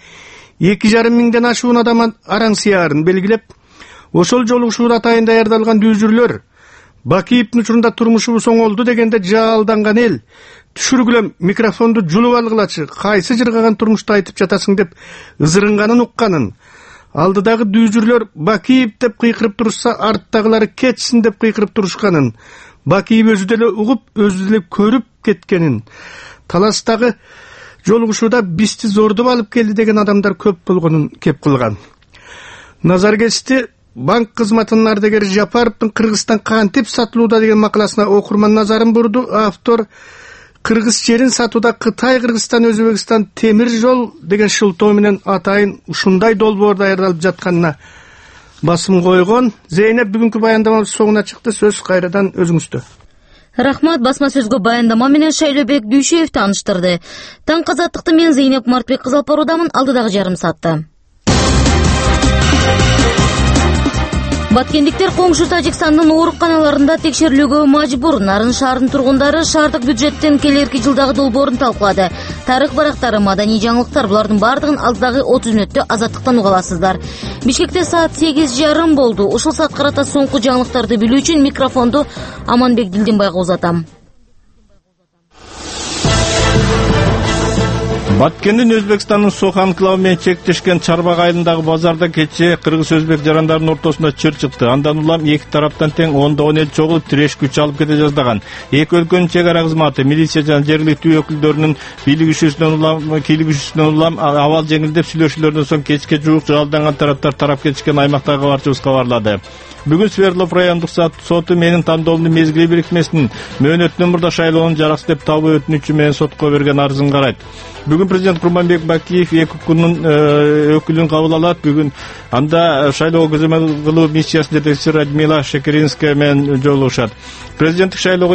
2,5 миңден ашуун адам араң сыяарын белгилеп, ошол жолугушууда атайын даярдалган дүүзүрлөр Бакиевдин учурунда турмушубуз оңолду дегенде жаалданган эл, түшүргүлөм микрофонду жулуп алгылачы, кайсы жыргаган турмушту айтып жатасың деп ызырынганын укканын, алдыдагы дүүзүрлөр Бакиев деп кыйкырып турушса, арттагылары кетсин деп кыйкырып турушканын, Бакиев өзү деле угуп, өзү деле көрүп кеткенин, Таластагы жолугушууда бизди зордоп алып келди деген адамдар көп болгонун кеп кылган. Назаркести банк кызматынын ардагери Жапаровдун Кыргызстан кантип сатылууда деген макаласына окурман назарын бурду. Автор Кыргыз жерин сатууда Кытай, Кыргызстан, Өзбекстан темир жол деген шылтоо менен атайын ушундай долбоор даярдалып жатканына басым койгон. Зейнеп бүгүнкү баяндамабыз соңуна чыкты. Сөз кайрадан өзүңүздө. Рахмат, басма сөзгө баяндама менен Шайлообек Дүйшөев тааныштырды. Таңкы азаттыкты мен Зейнеп Мартбек кызы алып баруудамын. Алдыдагы жарым саатта. Баткендиктер коңшу Тажикстандын ооруканаларында текшерилүүгө мажбур. Нарын шаарынын тургундары шаардык бюджеттен келерки жылдагы долбоорун талкуулады. Тарых барактары, маданий жаңылыктар, булардын бардыгын алдыдагы 30 мүнөттө азаттыктан уга аласыздар. Бишкекте саат 8:30 болду. Ушул саат карата соңку жаңылыктарды билүү үчүн микрофонду Аманбек Дилдинбайга узатам. Баткендин Өзбекстандын Сох анклавы менен чектешкен Чарбак айылындагы базарда кечээ кыргыз-өзбек жарандарынын ортосунда чыр чыкты. Андан улам эки тараптан тең 10 эл чогулуп тиреш күч алып кете жаздаган. Эки өлкөнүн чек ара кызматы, милиция жана жергиликтүү өкүлдөрүнүн бийлигишүүсүнөн улам абал жеңилдеп сүйлөшүүлөрдөн соң кечке жуук жалданган тараптар тарап кетишкен аймактагы кабарчыбыз кабарлады. Бүгүн Свердлов райондук соту менин тандоомдун мезгили бирикмесинин мөөнөтүнөн мурда шайлоонун жараксыз деп табуу өтүнүчү менен сотко берген арызын карайт. Бүгүн президент Курманбек Бакиев эки күндүн өкүлүн кабыл алат. Бүгүн анда шайлоо көзөмөл кылуу миссиясынын жетекчиси Радмила Шекеринская менен жолугушат. Президенттик шайлоого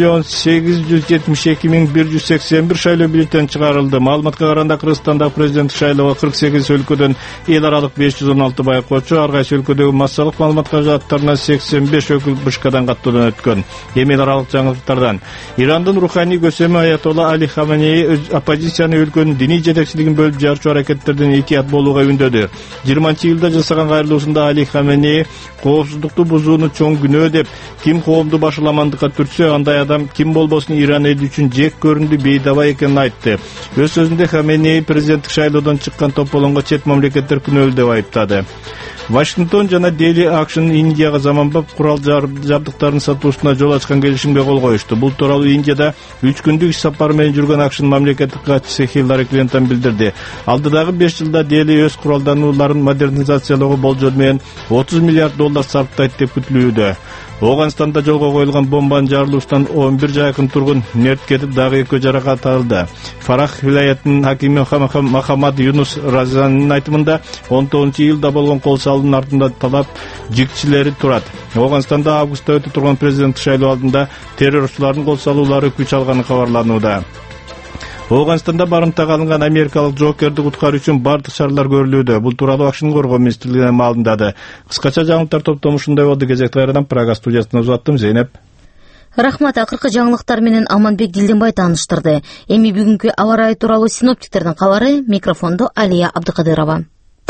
2,872,181 шайлоо бюллетени чыгарылды. Маалыматка караганда Кыргызстандагы президенттик шайлоого 48 өлкөдөн эл аралык 516 байкоочу, ар кайсы өлкөдөгү массалык маалымат каражаттарынан 85 өкүл Бышкадан каттоодон өткөн. Эми эл аралык жаңылыктардан Ирандын руханий көсөмү Аятолла Али Хаменеи оппозицияны өлкөнүн диний жетекчилигин бөлүп жарчу аракеттерден этият болууга үндөдү. 20-йылда жасаган кайрылуусунда Али Хаменеи коопсуздукту бузууну чоң күнөө деп, ким коомду башаламандыкка түртсө, андай адам ким болбосун Иран эли үчүн жек көрүндү бейдабай экенин айтты. Өз сөзүндө Хаменеи президенттик шайлоодон чыккан тополоңго чет мамлекеттер күнөөлүү деп айыптады. Вашингтон жана Дели Акшн Индияга заманбап курал жабдыктарын сатуусуна жол ачкан келишимге кол коюшту. Бул тууралуу Индияда 3 күндүк иш сапары менен жүргөн Акшн мамлекеттик катчысы Хиллари Клинтон билдирди. Алдыдагы 5 жылда Дели өз куралданууларын модернизациялоого болжол менен $30 миллиард сарптайт деп күтүлүүдө. Оганстанда жолго коюлган бомбанын жарылуусунан 11 жайкын тургун мерт кетип, дагы 2 жаракат алды. Фарах вилаятынын хакими Махамад Юнус Разанын айтымында 19-йылда болгон кол салуунун артында талап жигчилери турат. Оганстанда августта өтө турган президенттик шайлоо алдында террорчулардын кол салуулары күч алганы кабарланууда. Оганстанда барымтага алынган америкалык жоокерди куткаруу үчүн бардык шаралар көрүлүүдө. Бул тууралуу Акшын коргоо министрлигинен маалымдады. Кыскача жаңылыктар топтому ушундай болду. Кезекти кайрадан Прага студиясына узаттым. Зейнеп. Рахмат, акыркы жаңылыктар менен Аманбек Дилдинбай тааныштырды. Эми бүгүнкү аба ырайы тууралуу синоптиктердин кабары. Микрофондо Алия Абдыкадырова.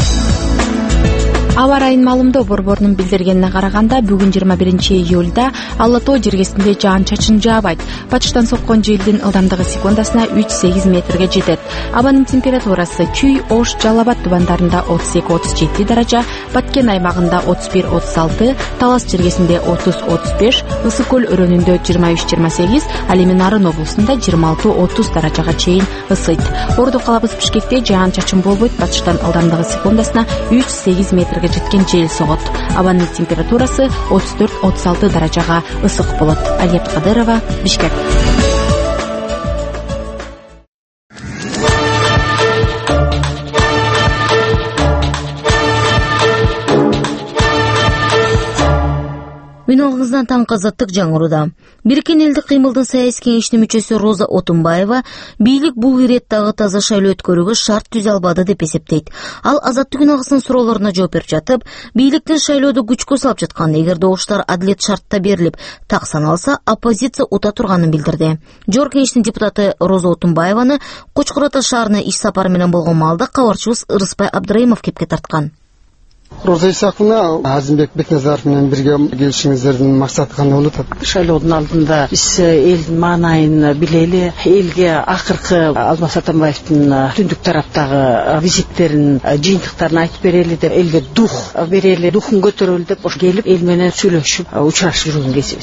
Аба ырайынын маалымдоо борборунун билдиргенине караганда, бүгүн 21-июлда Ала Тоо жергесинде жаан-чачын жаабайт. Батыштан соккон желдин ылдамдыгы секундасына 3-8 метрге жетет. Абанын температурасы Чүй, Ош, Жалал Абад тубандарында 32-37 даража, Баткен аймагында 31-36, Талас жергесинде 30-35, Ысык көл өрөөнүндө 23-28, ал эми Нарын облусунда 26-30 даражага чейин ысыйт. Ордо калабыз Бишкекте жаан-чачын болбойт. Батыштан ылдамдыгы секундасына 3-8 метрге жеткен жел согот. Абанын температурасы 34-36 даражага ысык болот. Алия Абдыкадырова, Бишкек. Минуңуздан таңкы азаттык жаңыруда. Бириккен элдик кыймылдын саясий кеңешинин мүчөсү Роза Отунбаева бийлик бул иреттагы таза шайлоо өткөрүүгө шарт түзө албады деп эсептейт. Ал Азаттык агысынын суроолоруна жооп берип жатып, бийликтин шайлоодо күчкө салып жатканын, эгер добуштар адилет шартта берилип, так саналса, оппозиция ута турганын билдирди. Жогорку кеңештин депутаты Роза Отунбаеваны Кочкор Ата шаарына иш сапары менен болгон маалда кабарчыбыз Ырыспай Абдырайымов кепке тарткан. Роза Исаковна, Азимбек Бекназаров менен бирге келишиңиздердин максаты кандай болуп атат? Шайлоодун алдында биз элдин маанайын билели, элге акыркы Алмаз Атамбаевдин түндүк тараптагы визиттерин, жыйынтыктарын айтып берели деп, элге дух берели, духун көтөрөлү деп келип, эл менен сүйлөшүп, учурашып жүргөн кезибиз.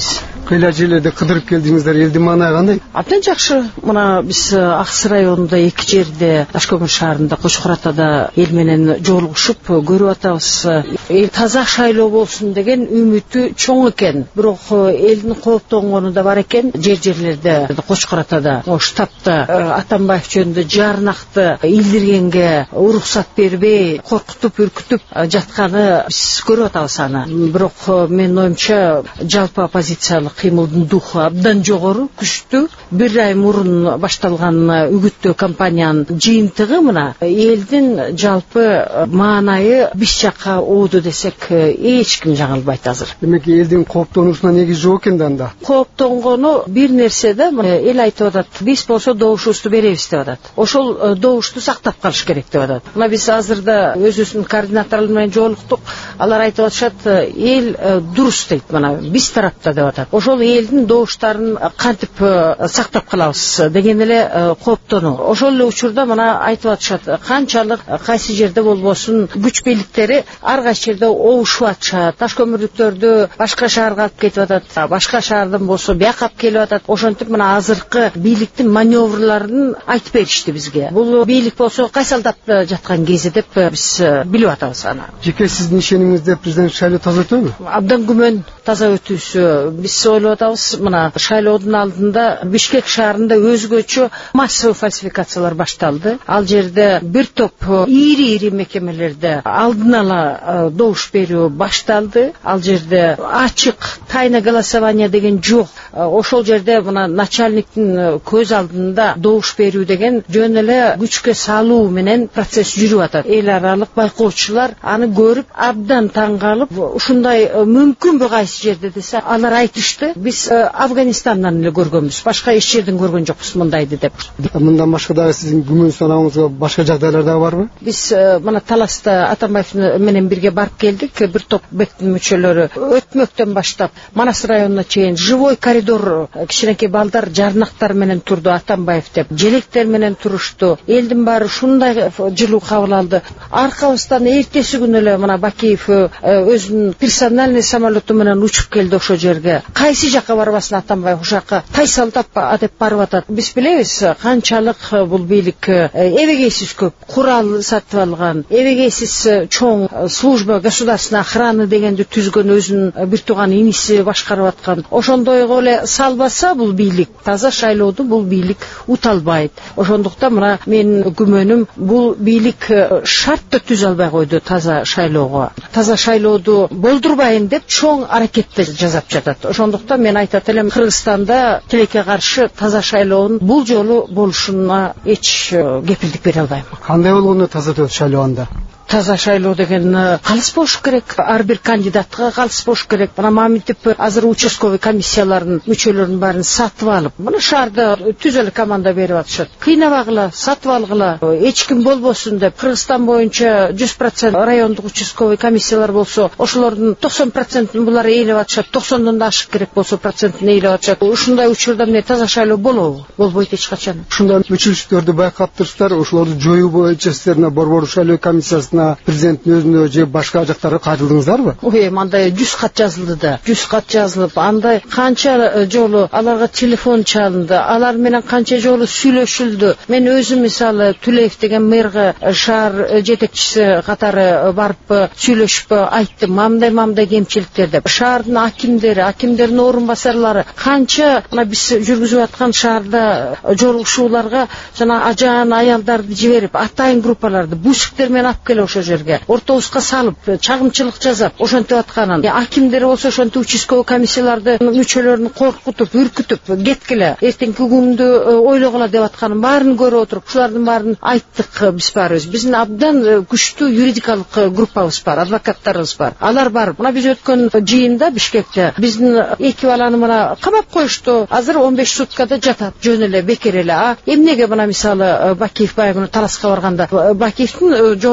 кыйла жерлерде кыдырып келдиңиздер, элдин маанай кандай? Абдан жакшы. Мына биз Аксы районунда эки жерде, Ташкөмүр шаарында, Кочкор Атада эл менен жолугушуп көрүп атабыз. Эл таза шайлоо болсун деген үмүтү чоң экен. Бирок элдин кооптонгону да бар экен. Жерлерде Кочкор Атада штабта Атамбаев жөнүндө жарнақты илдиргенге уруксат бербей, коркутуп, үркүтүп жатканы биз көрүп атабыз аны. Бирок менин оюмча жалпы оппозициялык кыймылдын духу абдан жогору, күчтүү. Бир ай мурун башталган үгүттөө кампаниянын жыйынтыгы мына элдин жалпы маанайы биз жакка ооду десек эч ким жаңылбайт азыр. Демек элдин кооптонуусуна негиз жок экен да анда. Кооптонгону бир нерсе да, эл айтып атат, биз болсо добушубузду беребиз деп атат. Ошол добушту сактап калыш керек деп атат. Мына биз азырда өзүбүздүн координаторлор менен жолуктук. Алар айтып атышат, эл дурус дейт, мына биз тарапта деп атат. Ошол элдин добуштарын кантип сактап калабыз деген эле кооптонуу. Ошол эле учурда мына айтып атышат, канчалык кайсы жерде болбосун күч бийликтери ар кайсы жерде обушуп атышат. Ташкөмүрлүктөрдү башка шаарга алып кетип атат, башка шаардан болсо бияка алып келип атат. Ошентип мына азыркы бийликтин маневрларын айтып беришти бизге. Бул бийлик болсо кайсалдап жаткан кези деп биз билип атабыз аны. Жеке сиздин ишенимиңизде президент шайлоо таза өтөбү? Абдан күмөн таза өтүүсү. Биз ойлоп атабыз, мына шайлоодун алдында Бишкек шаарында өзгөчө массовый фальсификациялар башталды. Ал жерде бир топ ири мекемелерде алдын ала добуш берүү башталды. Ал жерде ачык тайна голосование деген жок. Ошол жерде мына начальниктин көз алдында добуш берүү деген жөн эле күчкө салуу менен процесс жүрүп атат. Эл аралык байкоочулар аны көрүп абдан таң калып, ушундай мүмкүнбү кайсы жерде десе, алар айтышты. Биз Афганистандан эле көргөнбүз, башка эч жерден көргөн жокпуз мындайды деп. Мындан башка дагы сиздин күмөн санагыңызга башка жагдайлар дагы барбы? Биз мына Таласта Атамбаев менен бирге барып келдик. Бир топ бектин мүчөлөрү өтмөктөн баштап Манас районуна чейин живой коридор, кичинекей балдар жарнактар менен турду, Атамбаев деп желектер менен турушту. Элдин баары ушундай жылуу кабыл алды. Аркабыздан эртеси күнү эле мына Бакиев өзүнүн персональный самолету менен учуп келди ошо жерге. Кайсы жакка барбасын Атамбаев ушакка тайсалдап деп барып атат. Биз билебиз канчалык бул бийлик эбегейсиз көп курал сатып алган, эбегейсиз чоң служба государственной охраны дегенди түзгөн, өзүнүн бир тууган иниси башкарып аткан. Ошондойго эле салбаса бул бийлик, таза шайлооду бул бийлик уталбайт. Ошондуктан мына менин күмөнүм, бул бийлик шартты түзө албай койду таза шайлоого. Таза шайлооду болдурбайын деп чоң аракетти жасап жатат. Ошондуктан мен айтат элем, Кыргызстанда тилекке каршы таза шайлоонун бул жолу болушуна эч кепилдик бере албайм. Кандай болгону таза өтөт шайлоо анда? Таза шайлоо деген калыс болуш керек. Ар бир кандидатка калыс болуш керек. Мына маминтип азыр участковый комиссиялардын мүчөлөрүнүн баарын сатып алып, мына шаарда түз эле команда берип атышат. Кыйнабагыла, сатып алгыла, эч ким болбосун деп. Кыргызстан боюнча 100% райондук участковый комиссиялар болсо, ошолордун 90%-ын булар ээлеп атышат. 90-дан да ашык керек болсо процентин ээлеп атышат. Ушундай учурда эмне таза шайлоо болобу? Болбойт эч качан. Ушундай мүчөлүктөрдү байкап турсуздар, ошолорду жоюу боюнча сиздердин борбордук шайлоо комиссиясына президенттин өзүнө же башка жактарга кайрылдыңыздарбы? Ой, мындай 100 кат жазылды да. 100 кат жазылып, андай канча жолу аларга телефон чалынды, алар менен канча жолу сүйлөшүлдү. Мен өзүм мисалы Түлеев деген мэрге шаар жетекчиси катары барып сүйлөшүп айттым, мамдай кемчиликтер деп. Шаардын акимдердин орун басарлары канча мына биз жүргүзүп аткан шаарда жолугушууларга жана ажаан аялдарды жиберип, атайын группаларды бусиктер менен алып келип ошо жерге ортобуска салып, чагымчылык жасап, ошентип атканын. Акимдер болсо ошентип участковый комиссияларды мүчөлөрүн коркутуп, үркүтүп, кеткиле, эртеңки күндү ойлогула деп атканын баарын көрүп отуруп, ушулардын баарын айттык биз баарыбыз. Биздин абдан күчтүү юридикалык группабыз бар, адвокаттарыбыз бар. Алар барып, мына биз өткөн жыйында Бишкекте биздин эки баланы мына камап коюшту. Азыр 15 суткада жатат, жөн эле, бекер эле. Эмнеге мына мисалы Бакиев баягы Таласка барганда Бакиевдин жолугушууларын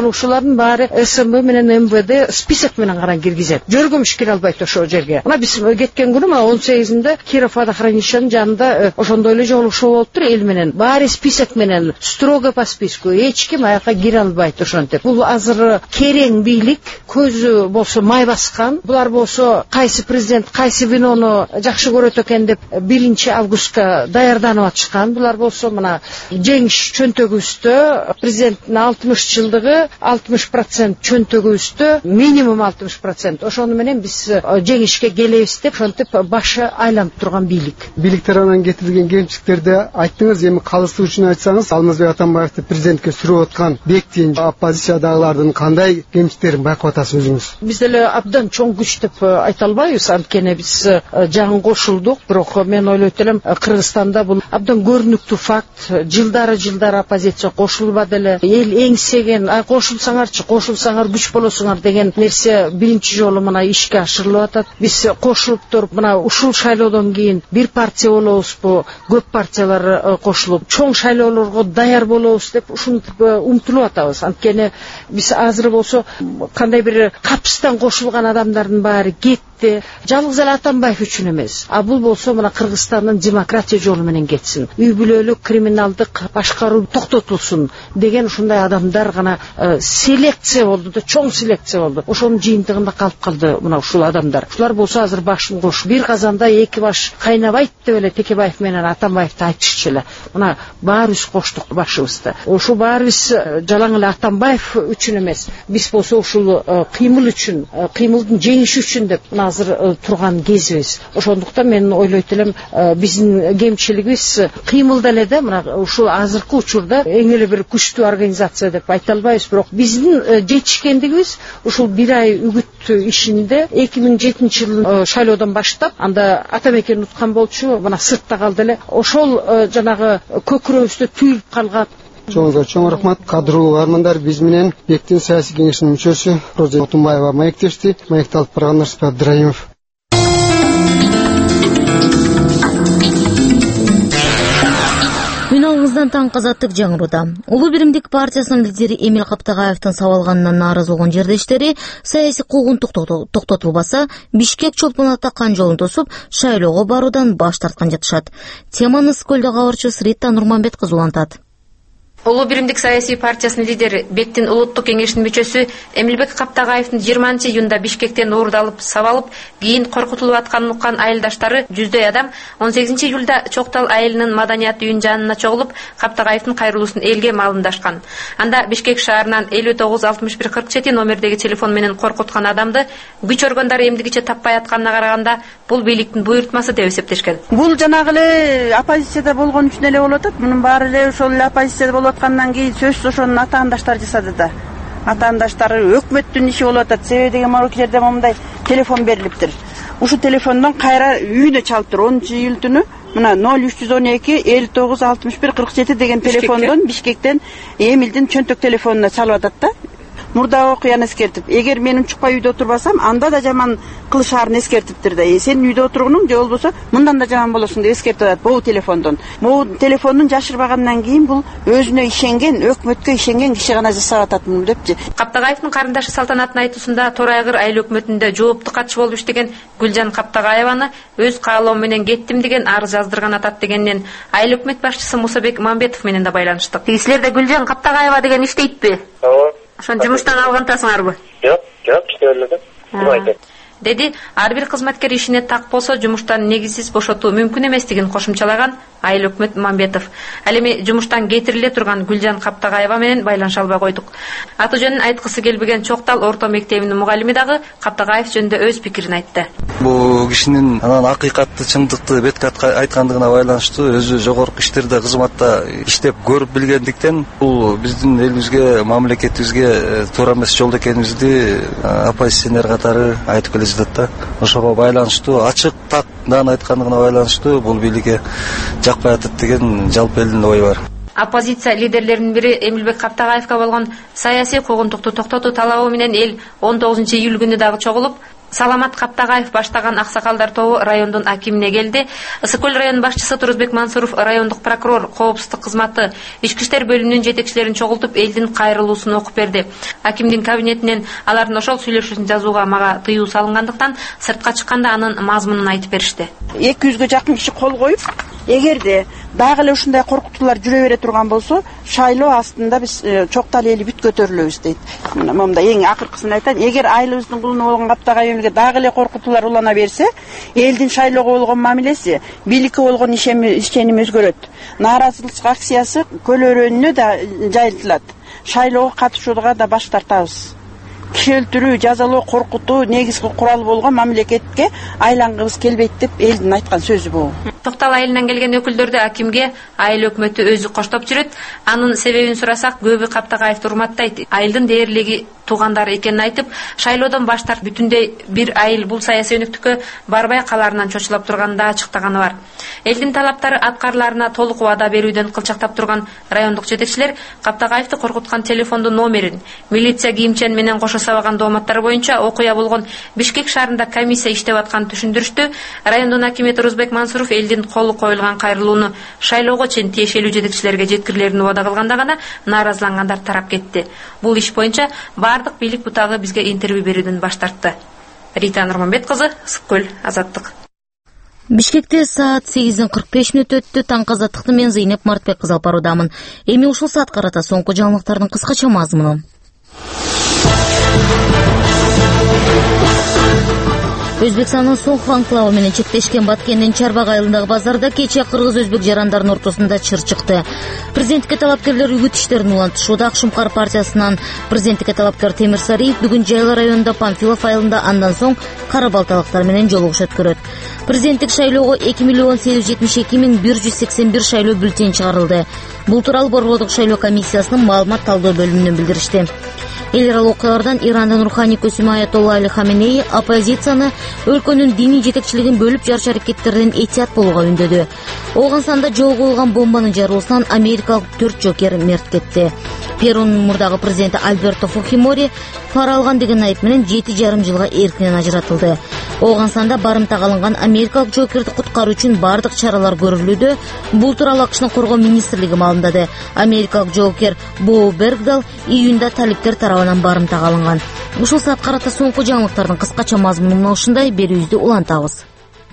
алардын баары СМ менен МВД список менен каран киргизет. Жөргөмүш кире албайт ошол жерге. Мына биз кеткен күнү 18-inde Киров водохранилищенин жанында ошондой эле жолугушуу болуптур эл менен. Баары список менен строго по списку. Эч ким аяка кире албайт ошентип. Бул азыр керең бийлик, көзү болсо май баскан. Булар болсо кайсы президент кайсы винону жакшы көрөт экен деп 1 августка даярданып атышкан. Булар болсо мына жеңиш чөнтөгүбүздө президенттин 60 жылдыгы 60% чөнтөгүбүздө минимум 60%. Ошону менен биз жеңишке келебиз деп ошентип башы айланып турган бийлик. Бийлик тарабынан кетирилген кемчиликтерди айттыңыз. Эми калысы үчүн айтсаңыз, Алмазбек Атамбаевди президентке сүрөп аткан бектин оппозициядагылардын кандай кемчиликтерин байкап атасыз өзүңүз? Биз деле абдан чоң күч деп айта албайбыз, анткени биз жаңы кошулдук. Бирок мен ойлойт элем, Кыргызстанда бул абдан көрүнүктүү факт. Жылдары оппозиция кошулбады эле. Эл эңсеген, кошулсаңар күч болосуңар деген нерсе биринчи жолу мына ишке ашырылып атат. Биз кошулуп туруп мына ушул шайлоодон кийин бир партия болобузбу, көп партиялар кошулуп, чоң шайлоолорго даяр болобуз деп ушинтип умтулуп атабыз. Анткени биз азыр болсо кандай бир капыстан кошулган адамдардын баары кетти. Жалгыз эле Атамбаев үчүн эмес. А бул болсо мына Кыргызстандын демократия жолу менен кетсин. Үй бүлөлүк криминалдык башкаруу токтотулсун деген ушундай адамдар гана селекция болду да, чоң селекция болду. Ошонун жыйынтыгында калып калды мына ушул адамдар. Ушулар болсо азыр башын кош. Бир казанда эки баш кайнабайт деп эле Текебаев менен Атамбаевди айтышчу эле. Мына баарыбыз коштук башыбызды. Ошол баарыбыз жалаң эле Атамбаев үчүн эмес. Биз болсо ушул кыймыл үчүн, кыймылдын жеңиши үчүн деп мына азыр турган кезибиз. Ошондуктан мен ойлойт элем, биздин кемчилигибиз кыймылда эле да, мына ушул азыркы учурда эң эле бир күчтүү организация деп айта албайбыз, бирок биздин жетишкендигибиз ушул 1 ай үгүт ишинде 2007 жылдын шайлоодон баштап, анда Атамекен уткан болчу, мына сыртта калды эле. Ошол жанагы көкүрөбүздө түйүлүп калган. Чоң рахмат. Кадрлуу армандар, биз менен Бектин саясий кеңешинин мүчөсү Роза Отунбаева маектешти. Маекталып баргандар Абдыраимов. Үналыңыздан таң казаттык жаңыруда. Улуу биримдик партиясынын лидери Эмил Каптагаевдин сабалганынан нааразы болгон жердештери саясий куугун токтотулбаса, Бишкек чолпон атакан жолун тосуп, шайлоого баруудан баш тарткан жатышат. Теманы Скөлдө кабарчыбыз Рита Нурманбет кызы улантат. Улуу биримдик саясий партиясынын лидери Бектин улуттук кеңешинин мүчөсү Эмилбек Каптагаевдин 20 июнда Бишкектен уурдалып, сабалып, кийин коркутулуп атканын уккан айылдаштары жүздөй адам 18 июлда Чоктал айылынын маданият үйүнүн жанына чогулуп, Каптагаевдин кайрылуусун элге маалымдашкан. Анда Бишкек шаарынан 596147 номердеги телефон менен коркуткан адамды күч органдары эмдигиче таппай атканына караганда, бул бийликтин буйрутмасы деп эсептешкен. Бул жанагы эле оппозицияда болгон үчүн эле болуп атат. Мунун баары эле ошол эле оппозицияда болуп аткандан кийин сөзсүз ошонун атаандаштары жасады да. Атаандаштары өкмөттүн иши болуп атат. Себеби деген мамлекеттерде момундай телефон берилиптир. Ушул телефондон кайра үйүнө чалып тур. 10 июль түнү мына 0312 59 61 47 деген телефондон Бишкектен Эмилдин чөнтөк телефонуна чалып атат да. Мурда окуяны эскертип, эгер мен учпай үйдө отурбасам, анда да жаман кылышаарын эскертиптир да. Сен үйдө отургунуң же болбосо мындан да жаман болосуң деп эскертип атат бул телефондон. Бул телефондун жашырбагандан кийин бул өзүнө ишенген, өкмөткө ишенген киши гана жасап атат муну депчи. Каптагаевдин карындашы Салтанаттын айтуусунда Торайгыр айыл өкмөтүндө жоопту катчы болуп иштеген Гүлжан Каптагаеваны өз каалоом менен кеттим деген арыз жаздырган атат дегеннен айыл өкмөт башчысы Мусабек Мамбетов менен да байланыштык. Силерде Гүлжан Каптагаева деген иштейтпи? Ооба. Ошон жумуштан алгантасыңарбы? Жок, иштебеле. Ким айтат? Деди, ар бир кызматкер ишине так болсо жумуштан негизсиз бошотуу мүмкүн эместигин кошумчалаган айыл өкмөт Мамбетов. Ал эми жумуштан кетириле турган Гүлжан Каптагаева менен байланыша албай койдук. Аты жөнүн айткысы келбеген Чоктал орто мектебинин мугалими дагы Каптагаев жөнүндө өз пикирин айтты. Бул кишинин анан акыйкатты, чындыкты бетке айткандыгына байланыштуу өзү жогорку иштерде кызматта иштеп көрүп билгендиктен бул биздин элибизге, мамлекетибизге туура эмес жолдо экенибизди оппозиционер катары айтып келе жатат да. Ошого байланыштуу ачык тактан айткандыгына байланыштуу бул бийликке жакпай атат деген жалпы элдин ою бар. Оппозиция лидерлеринин бири Эмилбек Каптагаевга болгон саясий куугунтукту токтотуу талабы менен эл 19 июль күнү дагы чогулуп, Саламат Каптагаев баштаган аксакалдар тобу райондун акимине келди. Ысык көл район башчысы Турузбек Мансуров, райондук прокурор, коопсуздук кызматы, ички иштер бөлүмүнүн жетекчилерин чогултуп, элдин кайрылуусун окуп берди. Акимдин кабинетинен алардын ошол сүйлөшүүсүн жазууга мага тыюу салынгандыктан сыртка чыкканда анын мазмунун айтып беришти. 200ге жакын киши кол коюп, эгерде дагы эле ушундай коркутуулар жүрө бере турган болсо, шайлоо астында биз чоктал эли бүт көтөрүлөбүз дейт. Мында эң акыркысын айтайын, эгер айылыбыздын кулуна болгон Каптагаевге дагы эле коркутуулар улана берсе, элдин шайлоого болгон мамилеси, бийликке болгон ишеними өзгөрөт. Нааразычылык акциясы көл өрөөнүнө да жайылтылат. Шайлоого катышууга да баш тартабыз. Киши өлтүрүү, жазалоо, коркутуу негизги курал болгон мамлекетке айлангыбыз келбейт деп элдин айткан сөзү бул. Токтал айылынан келген өкүлдөрдү акимге айыл өкмөтү өзү коштоп жүрөт. Анын себебин сурасак, көбү Каптагаевди урматтайт. Айылдын дээрлиги туугандары экенин айтып, шайлоодон баш тартып бүтүндөй бир айыл бул саясий өнүктүккө барбай калаарынан чочулап турганын да ачыктаганы бар. Элдин талаптары аткарылаарына толук убада берүүдөн кылчактап турган райондук жетекчилер Каптагаевди коркуткан телефондун номерин, милиция кийимчен менен кошо сабаган дооматтар боюнча окуя болгон Бишкек шаарында комиссия иштеп атканын түшүндүрүштү. Райондун акими Турузбек Мансуров элдин колу коюлган кайрылууну шайлоого чейин тиешелүү жетекчилерге жеткирилерин убада кылганда гана нааразылангандар тарап кетти. Бул иш боюнча бардык бийлик бутагы бизге интервью берүүдөн баш тартты. Рита Нурманбет кызы, Ысык көл, Азаттык. Бишкекте саат 8:45 өттү. Таң Азаттыкты мен Зейнеп Мартбек кызы алып баруудамын. Эми ушул саат карата соңку жаңылыктардын кыскача мазмуну. Өзбекстандын Соңку анклавы менен чектешкен Баткендин Чарбак айылындагы базарда кече кыргыз-өзбек жарандардын ортосунда чыр чыкты. Президенттикке талапкерлер үгүт иштерин улантышууда. Акшумкар партиясынан президенттикке талапкер Темир Сариев бүгүн Жайлы районунда Памфилов айылында, андан соң Карабалталыктар менен жолугуш өткөрөт. Президенттик шайлоого 2,872,181 шайлоо бюллетень чыгарылды. Бул тууралуу Борбордук шайлоо комиссиясынын маалымат талдоо бөлүмүнөн билдиришти. Эл аралык окуялардан Ирандын руханий көсүмү Аятолла Али Хаменеи оппозицияны өлкөнүн диний жетекчилигин бөлүп жарыш аракеттерден этият болууга үндөдү. Оогунстанда жол коюлган бомбанын жарылуусунан америкалык 4 жокер мерт кетти. Перунун мурдагы президенти Альберто Фухимори пара алган деген айып менен 7,5 жылга эркинен ажыратылды. Оогунстанда барымтага алынган америкалык жокерди куткаруу үчүн бардык чаралар көрүлүүдө. Бул тууралуу АКШнын коргоо министрлиги маалымдады. Америкалык жокер Бо Бергдал июнда талиптер тарабынан барымтага алынган. Ушул саат карата соңку жаңылыктардын кыскача мазмуну ушундай, берүүбүздү улантабыз.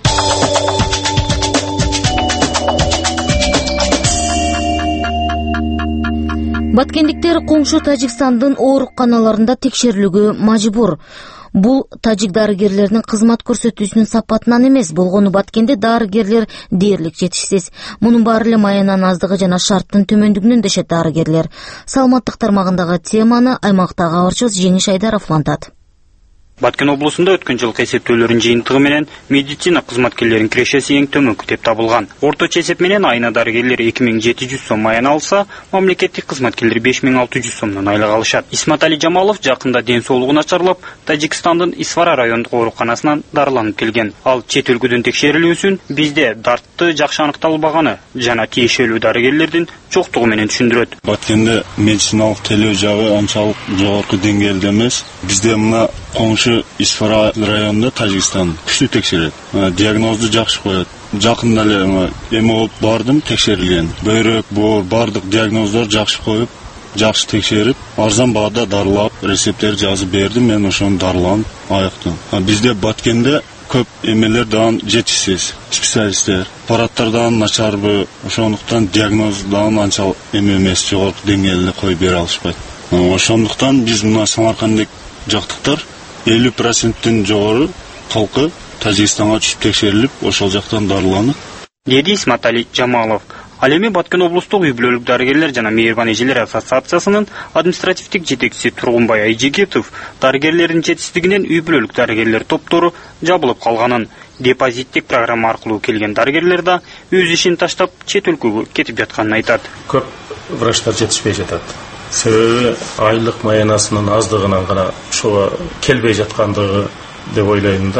Баткендиктер коңшу Тажикстандын ооруканаларында текшерилүүгө мажбур. Бул тажик дарыгерлеринин кызмат көрсөтүүсүнүн сапатынан эмес, болгону Баткенде дарыгерлер дээрлик жетишсиз. Мунун баары эле маянанын аздыгы жана шарттын төмөндүгүнөн дешет дарыгерлер. Саламаттык тармагындагы теманы аймактагы кабарчыбыз Жеңиш Айдаров улантат. Баткен облусунда өткөн жылкы эсептөөлөрдүн жыйынтыгы менен медицина кызматкерлеринин кирешеси эң төмөнкү деп табылган. Орточо эсеп менен айына дарыгерлер 2700 сом маян алса, мамлекеттик кызматкерлер 5600 сомдон айлык алышат. Исматали Жамалов жакында ден соолугу начарлап, Тажикстандын Исфара райондук ооруканасынан дарыланып келген. Ал чет өлкөдөн текшерилүүсүн бизде дартты жакшы аныкталбаганы жана тиешелүү дарыгерлердин жоктугу менен түшүндүрөт. Баткенде медициналык телөө жагы анчалык жогорку деңгээлде эмес. Бизде мына коңшу Исфара районунда Тажикстан күчтүү текшерет. Диагнозду жакшы коет. Жакында эле эме болуп бардым, текшерилген. Бөйрөк, боор, бардык диагноздор жакшы коюп, жакшы текшерип, арзан баада дарылап, рецепттер жазып бердим. Мен ошону дарыланып аяктым. Бизде Баткенде көп эмелер дан жетишсиз, специалисттер, аппараттардан начарбы, ошондуктан диагноздан анчалык эме эмес, жогорку деңгээлде коюп бере алышпайт. Ошондуктан биз мына Самаркандык жактыктар 50%-тен жогору толку Тажикстанга түшүп текшерилип, ошол жактан дарыланып. Деди Исматали Жамалов. Ал эми Баткен облустук үй бүлөлүк дарыгерлер жана мейирбан эжелер ассоциациясынын административдик жетекчиси Тургунбай Айжегетов дарыгерлердин жетишсиздигинен үй бүлөлүк дарыгерлер топтору жабылып калганын, депозиттик программа аркылуу келген дарыгерлер да өз ишин таштап чет өлкөгө кетип жатканын айтат. Көп врачтар жетишпей жатат. Себеби айлык маянасынын аздыгынан гана ошого келбей жаткандыгы деп ойлойм да.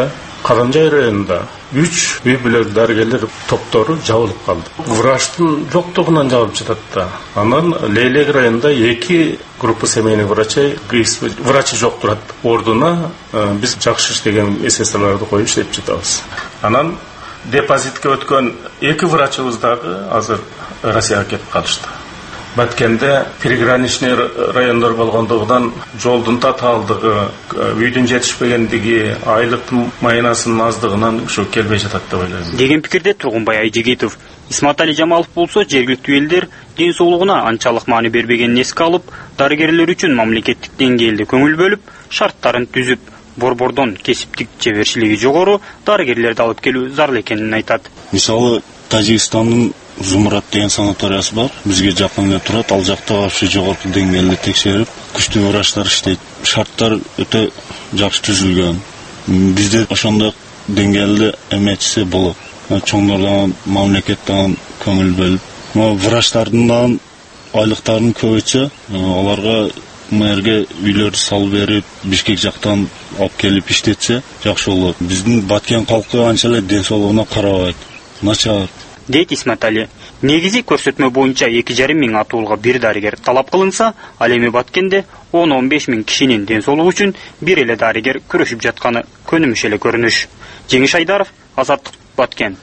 Каранжай районунда 3 үй бүлөк дарыгерлер топтору жабылып калды. Врачтын жоктугунан жабылып жатат да. Анан Лейлек районунда 2 группа семейных врачей, врачы жок турат. Ордуна биз жакшы иштеген СССРларды коюп иштеп жатабыз. Анан депозитке өткөн 2 врачыбыз дагы азыр Россияга кетип калышты. Баткенде приграничный райондор болгондугунан жолдун татаалдыгы, үйдүн жетишпегендиги, айлыктын майнасынын аздыгынан ушу келбей жатат деп ойлойм. Деген пикирде Тургунбай Айжигитов. Исматали Жамалов болсо жергиликтүү элдер ден соолугуна анчалык маани бербегенин эске алып, дарыгерлер үчүн мамлекеттик деңгээлде көңүл бөлүп, шарттарын түзүп, борбордон кесиптик жеберчилиги жогору дарыгерлерди алып келүү зарыл экенин айтат. Мисалы, Тажикстандын Зумрат деген санаториясы бар. Бизге жакын эле турат. Ал жакта вообще жогорку деңгээлде текшерип, күчтүү врачтар иштейт. Шарттар өтө жакшы түзүлгөн. Бизде ошондой деңгээлде эметсе болот. Чоңдордон, мамлекеттен көңүл бөлүп, врачтардын айлыктарын көбөйтсө, аларга мэрге үйлөрдү салып берип, Бишкек жактан алып келип иштетсе, жакшы болот. Биздин Баткен калкы анча эле ден соолугуна карабайт. Начар. Дейт Исматали. Негизи көрсөтмө боюнча 2,5 миң атуулга бир дарыгер талап кылынса, ал эми Баткенде 10-15 миң кишинин ден соолугу үчүн бир эле дарыгер күрөшүп жатканы көнүмүш эле көрүнүш. Жеңиш Айдаров, Азаттык, Баткен.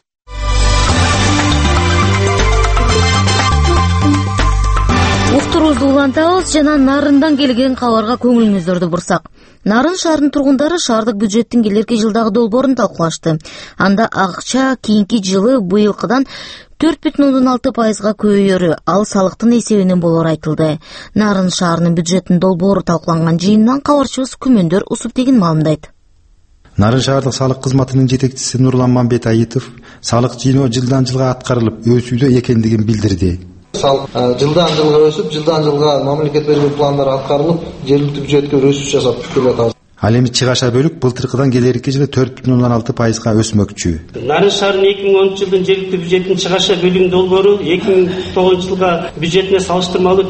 Уктуруубузду улантабыз жана Нарындан келген кабарга көңүлүңүздөрдү бурсак. Нарын шаарынын тургундары шаардык бюджеттин келерки жылдагы долбоорун талкуулашты. Анда акча кийинки жылы быйылкыдан 4,6%га көбөйөрү, ал салыктын эсебинен болору айтылды. Нарын шаарынын бюджеттин долбоору талкууланган жыйындан кабарчыбыз Күмөндөр Усуптегин маалымдайт. Нарын шаардык салык кызматынын жетекчиси Нурлан Мамбет Айытов салык жыйноо жылдан жылга аткарылып, өсүүдө экендигин билдирди. Салык жылдан жылга өсүп, жылдан жылга мамлекет берген пландар аткарылып, жергиликтүү бюджетке өсүш жасап келатабыз. Ал эми чыгаша бөлүк былтыркыдан келерки жылы 4,6%га өсмөкчү. Нарын шаарынын 2010 жылдын жергиликтүү бюджеттин чыгаша бөлүгү долбоору 2009 жылга бюджетине салыштырмалуу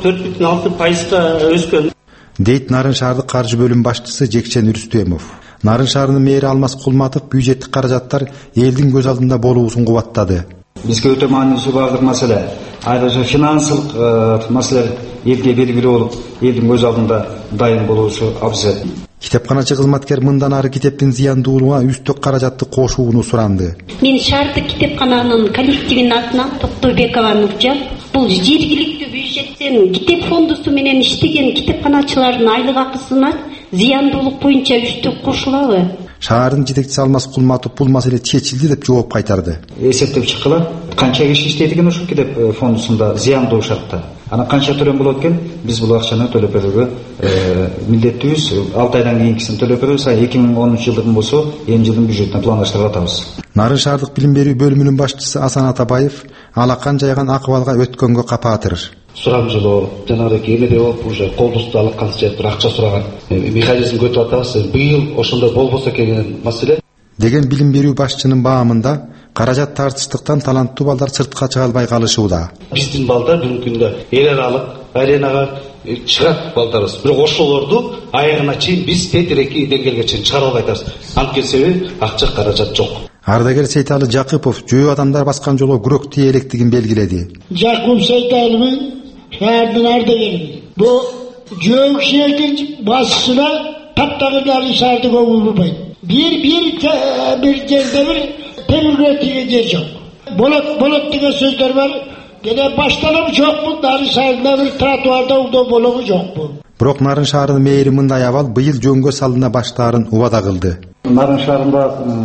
4,6%га өскөн. Дейт Нарын шаардык каржы бөлүм башчысы Жекчен Үрүстөмов. Нарын шаарынын мэри Алмаз Кулматов бюджеттик каражаттар элдин көз алдында болуусун кубаттады. Бизге өтө маанилүү бардык маселе. Айрыca финансылык маселелер элге белгилүү болуп, элдин көз алдында дайын болуусу абзел. Китепканачы кызматкер мындан ары китептин зыяндуулугуна үстөк каражатты кошууну суранды. Мен шаардык китепкананын коллективинин атынан Токтойбекова Нуржан, бул жергиликтүү бюджеттен китеп фондусу менен иштеген китепканачылардын айлык акысына зыяндуулук боюнча үстөк кошулабы? Шаардын жетекчиси Алмаз Кулматов бул маселе чечилди деп жооп кайтарды. Эсептеп чыккыла, канча киши иштейт экен ошол китеп фондусунда зыяндуу шартта. Ана канча төлөм болот экен, биз бул акчаны төлөп берүүгө милдеттүүбүз. 6 айдан кийинкисин төлөп беребиз. 2013 жылдын болсо, эми жылдын бюджетин пландаштырып атабыз. Нарын шаардык билим берүү бөлүмүнүн башчысы Асан Атабаев алакан жайган акыбалга өткөнгө капаатыр. Сурамжылоо, жанагы кемеде болуп, уже колдусту алакканча бир акча сураган механизм көтүп атабыз. Быйыл ошондой болбосо деген маселе. Деген билим берүү башчынын баамында каражат тартыштыктан таланттуу балдар сыртка чыга албай калышууда. Биздин балдар бүгүнкү күндө эл аралык аренага чыгат балдарыбыз. Бирок ошолорду аягына чейин биз тетиреки деңгээлге чейин чыгара албай атабыз. Анткени себеби акча каражат жок. Ардагер Сейталы Жакыпов жөө адамдар баскан жолго күрөк тие электигин белгиледи. Жакып Сейталовдун шаардын ардагери. Бул жөө кишилердин басчысына таптагындагы шаарды көңүл бурбайт. Bir жерде bir темирге тиген жер жок. Болот деген сөздөр бар. Гene башталып жокпу, Нарын шаарында бир тротуарда удоо болобу жокпу. Бирок Нарын шаарынын мэри мындай абал быйыл жөнгө салына баштаарын убада кылды. Нарын шаарында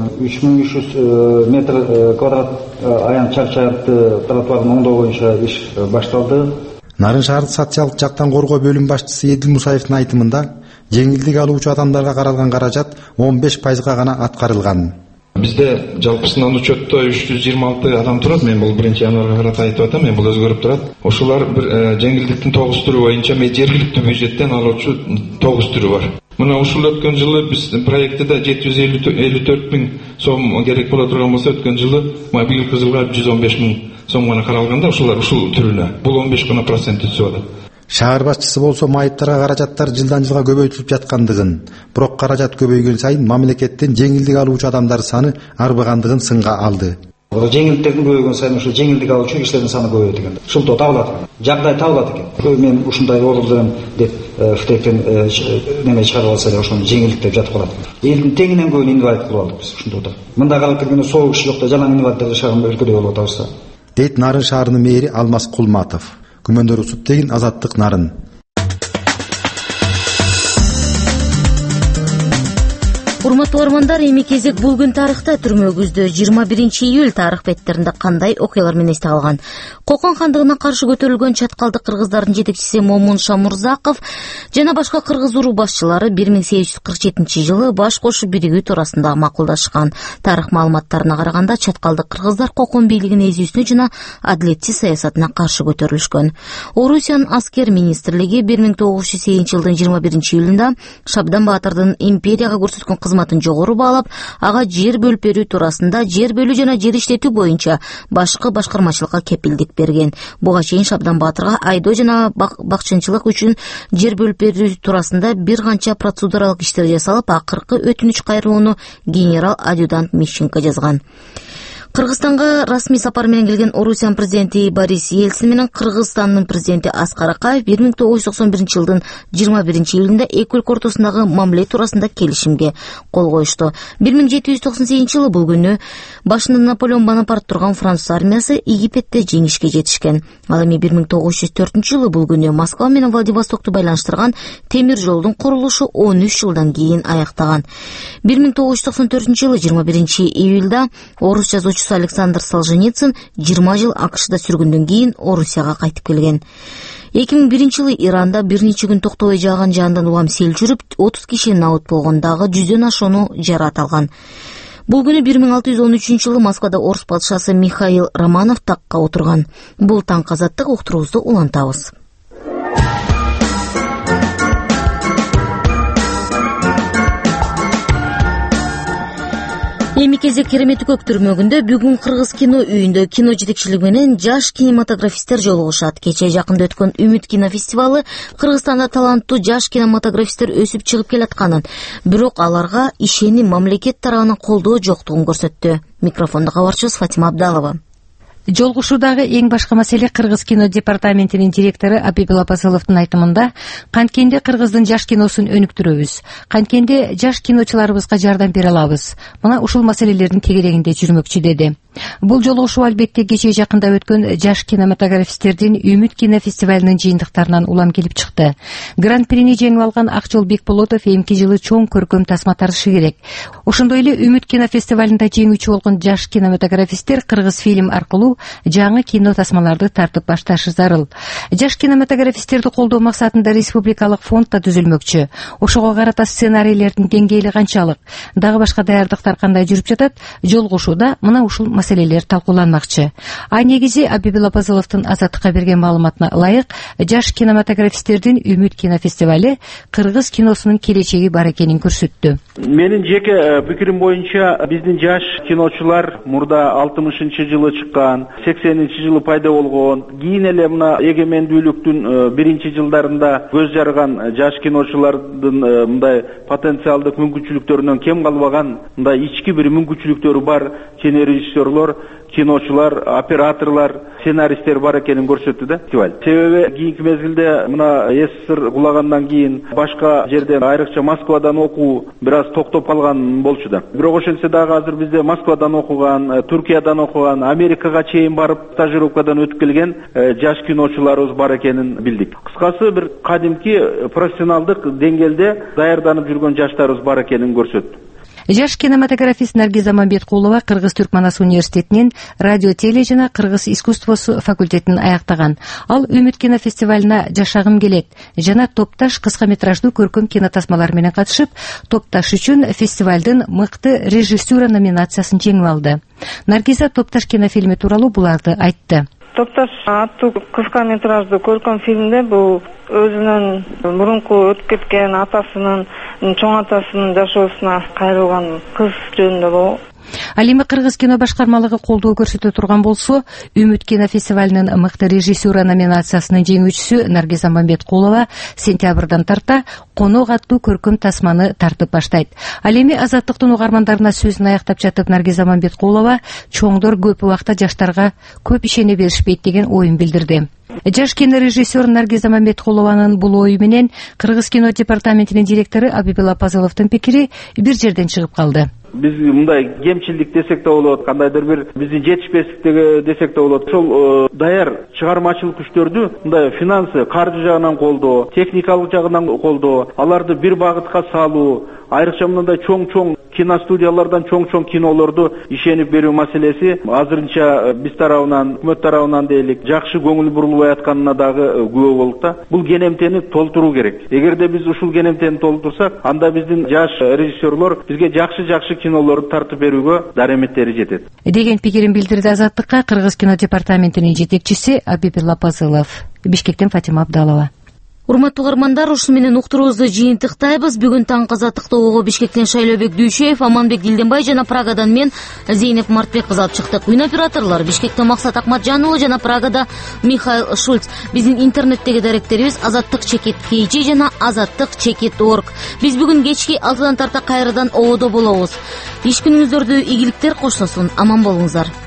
3300 метр квадрат аян чарчаатты тротуардын оңдоо боюнча иш башталды. Нарын шаардык социалдык жактан коргоо бөлүм башчысы Эдил Мусаевдин айтымында жеңилдик алуучу адамдарга каралган каражат 15%га гана аткарылган. Бизде жалпысынан учетто 326 адам турат. Мен бул 1-январга карата айтып атам, мен бул өзгөрүп турат. Ошолар бир жеңилдиктин 9 түрү боюнча жергиликтүү бюджеттен алуучу 9 түрү бар. Мына ушул өткөн жылы биз проектиде 754 миң сом керек боло турган болсо, өткөн жылы быйылкы жылга 115 миң сом гана каралганда ушул түрүнө. Бул 15% түсүп атат. Шаар башчысы болсо майыптарга каражаттар жылдан жылга көбөйтүлүп жаткандыгын, бирок каражат көбөйгөн сайын мамлекеттен жеңилдик алуучу адамдар саны арбагандыгын сынга алды. Жеңилдиктердин көбөйгөн сайын ушул жеңилдик алуучу кишилердин саны көбөйөт экен. Ушул табылат экен. Жагдай табылат экен. Мен ушундай орулдурам деп фтектен неме чыгарып алса эле ошону жеңилдик деп жатып калат. Элдин теңинен көбүн инвалид кылып алдык биз ушунда. Мында калып келгенде соо киши жок да жалаң инвалиддер жашаган өлкөдө болуп атабыз. Дейт Нарын шаарынын мэри Алмаз Кулматов. Күмөндөр Усут деген Азаттык Нарын. Урматтуу армандар, эми кезек бул күн тарыхта түрмөгүздө 21-июль тарых беттеринде кандай окуялар менен эсте калган. Кокон хандыгына каршы көтөрүлгөн чаткалдык кыргыздардын жетекчиси Момун Шамурзаков жана башка кыргыз уру башчылары 1847-жылы баш кошуп биригүү туурасында макулдашкан. Тарых маалыматтарына караганда чаткалдык кыргыздар кокон бийлигинин эзүүсүнө жана адилетсиз саясатына каршы көтөрүлүшкөн. Орусиянын аскер министрлиги 1908-жылдын 21-июлунда Шабдан Баатырдын империяга көрсөткөн кызматын жогору баалап, ага жер бөлүп берүү туурасында жер бөлүү жана жер иштетүү боюнча башкы башкармачылыкка кепилдик берген. Буга чейин Шабдан Баатырга айдоо жана бакчынчылык үчүн жер бөлүп берүү туурасында бир канча процедуралык иштер жасалып, акыркы өтүнүч кайрылууну генерал-адъютант Мищенко жазган. Кыргызстанга расмий сапар менен келген Орусиянын президенти Борис Ельцин менен Кыргызстандын президенти Аскар Акаев 1991-жылдын 21-июлунда эки өлкө ортосундагы мамиле туурасында келишимге кол коюшту. 1798-жылы бул күнү башында Наполеон Бонапарт турган француз армиясы Египетте жеңишке жетишкен. Ал эми 1904-жылы бул күнү Москва менен Владивостокту байланыштырган темир жолдун курулушу 13 жылдан кийин аяктаган. 1994-жылы 21-июлда орус жазуучусу Александр Солженицын 20 жыл АКШда сүргөндөн кийин Орусияга кайтып келген. 2001-жылы Иранда бир нече күн токтобой жааган жаандан улам сел жүрүп, 30 киши набыт болгон, дагы 100дөн ашууну жараат алган. Бул күнү 1613-жылы Москвада орус падышасы Михаил Романов такка отурган. Бул таң азаттык уктуруубузду улантабыз. Эми кезек керемети көк түрмөгүндө бүгүн Кыргыз кино үйүндө кино жетекчилиги менен жаш кинематографисттер жолугушат. Кечээ жакында өткөн Үмүт кинофестивалы Кыргызстанда таланттуу жаш кинематографисттер өсүп чыгып келатканын, бирок аларга ишеним мамлекет тарабынан колдоо жоктугун көрсөттү. Микрофондо кабарчыбыз Фатима Абдалова. Жолугушуудагы эң башкы маселе Кыргыз кино департаментинин директору Абибил Апазыловдун айтымында, канткенде Кыргыздын жаш киносун өнүктүрөбүз, канткенде жаш киночуларыбызга жардам бере алабыз. Мына ушул маселелердин тегерегинде жүрмөкчү деди. Бул жолугушуу албетте кечээ жакында өткөн жаш кинематографисттердин Үмүт кинофестивалынын жыйынтыктарынан улам келип чыкты. Гран-прини жеңип алган Акжол Бекболотов эмки жылы чоң көркөм тасма тартышы керек. Ошондой эле Үмүт кинофестивалында жеңүүчү болгон жаш кинематографисттер Кыргыз фильм аркылуу жаңы кино тасмаларды тартып башташы зарыл. Жаш кинематографисттерди колдоо максатында республикалык фонд да түзүлмөкчү. Ошого карата сценарийлердин деңгээли канчалык, дагы башка даярдыктар кандай жүрүп жатат, жолугушууда мына ушул маселелер талкууланмакчы. Негизи Абибил Апазыловдун Азаттыкка берген маалыматына ылайык, жаш кинематографисттердин Үмүт кинофестивали Кыргыз киносунун келечеги бар экенин көрсөттү. Менин жеке пикирим боюнча, биздин жаш киночулар мурда 60-жылы чыккан, 80-жылы пайда болгон, кийин эле мына эгемендүүлүктүн биринчи жылдарында көз жарган жаш киночулардын мындай потенциалдык мүмкүнчүлүктөрүнөн кем калбаган, мындай ички бир мүмкүнчүлүктөрү бар режиссерлор, киночулар, операторлар, сценаристтер бар экенин көрсөттү да фестиваль. Себеби кийинки мезгилде мына СССР кулагандан кийин башка жерден, айрыкча Москвадан окуу бир аз токтоп калган болчу да. Бирок ошентсе дагы азыр бизде Москвадан окуган, Түркиядан окуган, Америкага чейин барып стажировкадан өтүп келген жаш киночуларыбыз бар экенин билдик. Кыскасы бир кадимки профессионалдык деңгээлде даярданып жүргөн жаштарыбыз бар экенин көрсөттү. Жаш кинематографист Наргиза Мамбеткулова Кыргыз-Түркманас университетинин радио теле жана кыргыз искусствосу факультетин аяктаган. Ал Үмүт кинофестивалына жашагым келет жана Топташ кыска метраждуу көркөм кинотасмалар менен катышып, Топташ үчүн фестивалдын мыкты режиссура номинациясын жеңип алды. Наргиза Топташ кинофильми тууралуу буларды айтты. Топташ аттуу кыска метраждуу көркөм фильмде бул өзүнүн мурунку өтүп кеткен атасынын, чоң атасынын жашоосуна кайрылган кыз жөнүндө болот. Ал эми Кыргыз кино башкармалыгы колдоо көрсөтө турган болсо, Үмүт кинофестивалынын мыкты режиссера номинациясынын жеңүүчүсү Наргиза Мамбеткулова сентябрдан тарта Конок аттуу көркөм тасманы тартып баштайт. Ал эми Азаттыктын угармандарына сөзүн аяктап жатып Наргиза Мамбеткулова чоңдор көп убакта жаштарга көп ишене беришпейт деген оюн билдирди. Жаш кинорежиссер Наргиза Мамбеткулованын бул ою менен Кыргыз кино департаментинин директору Абибил Апазыловдун пикири бир жерден чыгып калды. Биз мындай кемчилдик десек да болот, кандайдыр бир биздин жетишпестиктеги десек да болот. Ошол даяр чыгармачылык күчтөрдү мындай финансы, каржы жагынан колдоо, техникалык жагынан колдоо, аларды бир багытка салуу, айрыкча мындай чоң киностудиялардан чоң кинолорду ишенип берүү маселеси азырынча биз тарабынан, өкмөт тарабынан дейлик, жакшы көңүл бурулбай атканына дагы күбө болдук да. Бул кенемтени толтуруу керек. Эгерде биз ушул кенемтени толтурсак, анда биздин жаш режиссерлор бизге жакшы кинолорду тартып берүүгө дареметтери жетет деген пикирин билдирди Азаттыкка Кыргыз кино департаментинин жетекчиси Абибил Апазылов. Бишкектен Фатима Абдалова. Урматтуу угармандар, ушуну менен уктуруубузду жыйынтыктайбыз. Бүгүн таң Азаттыкты угуу Бишкектен Шайлообек Дүйшеев, Аманбек Дилденбай жана Прагадан мен Зейнеп Мартбек кызы алып чыктык. Үн операторлор Бишкектен Максат Акматжан уулу жана Прагада Михаил Шульц. Биздин интернеттеги даректерибиз azattik.kg жана azattik.org. Биз бүгүн кечки 6-дан тарта кайрадан ободо болобуз. Иш күнүңүздөрдү ийгиликтер коштосун. Аман болуңуздар.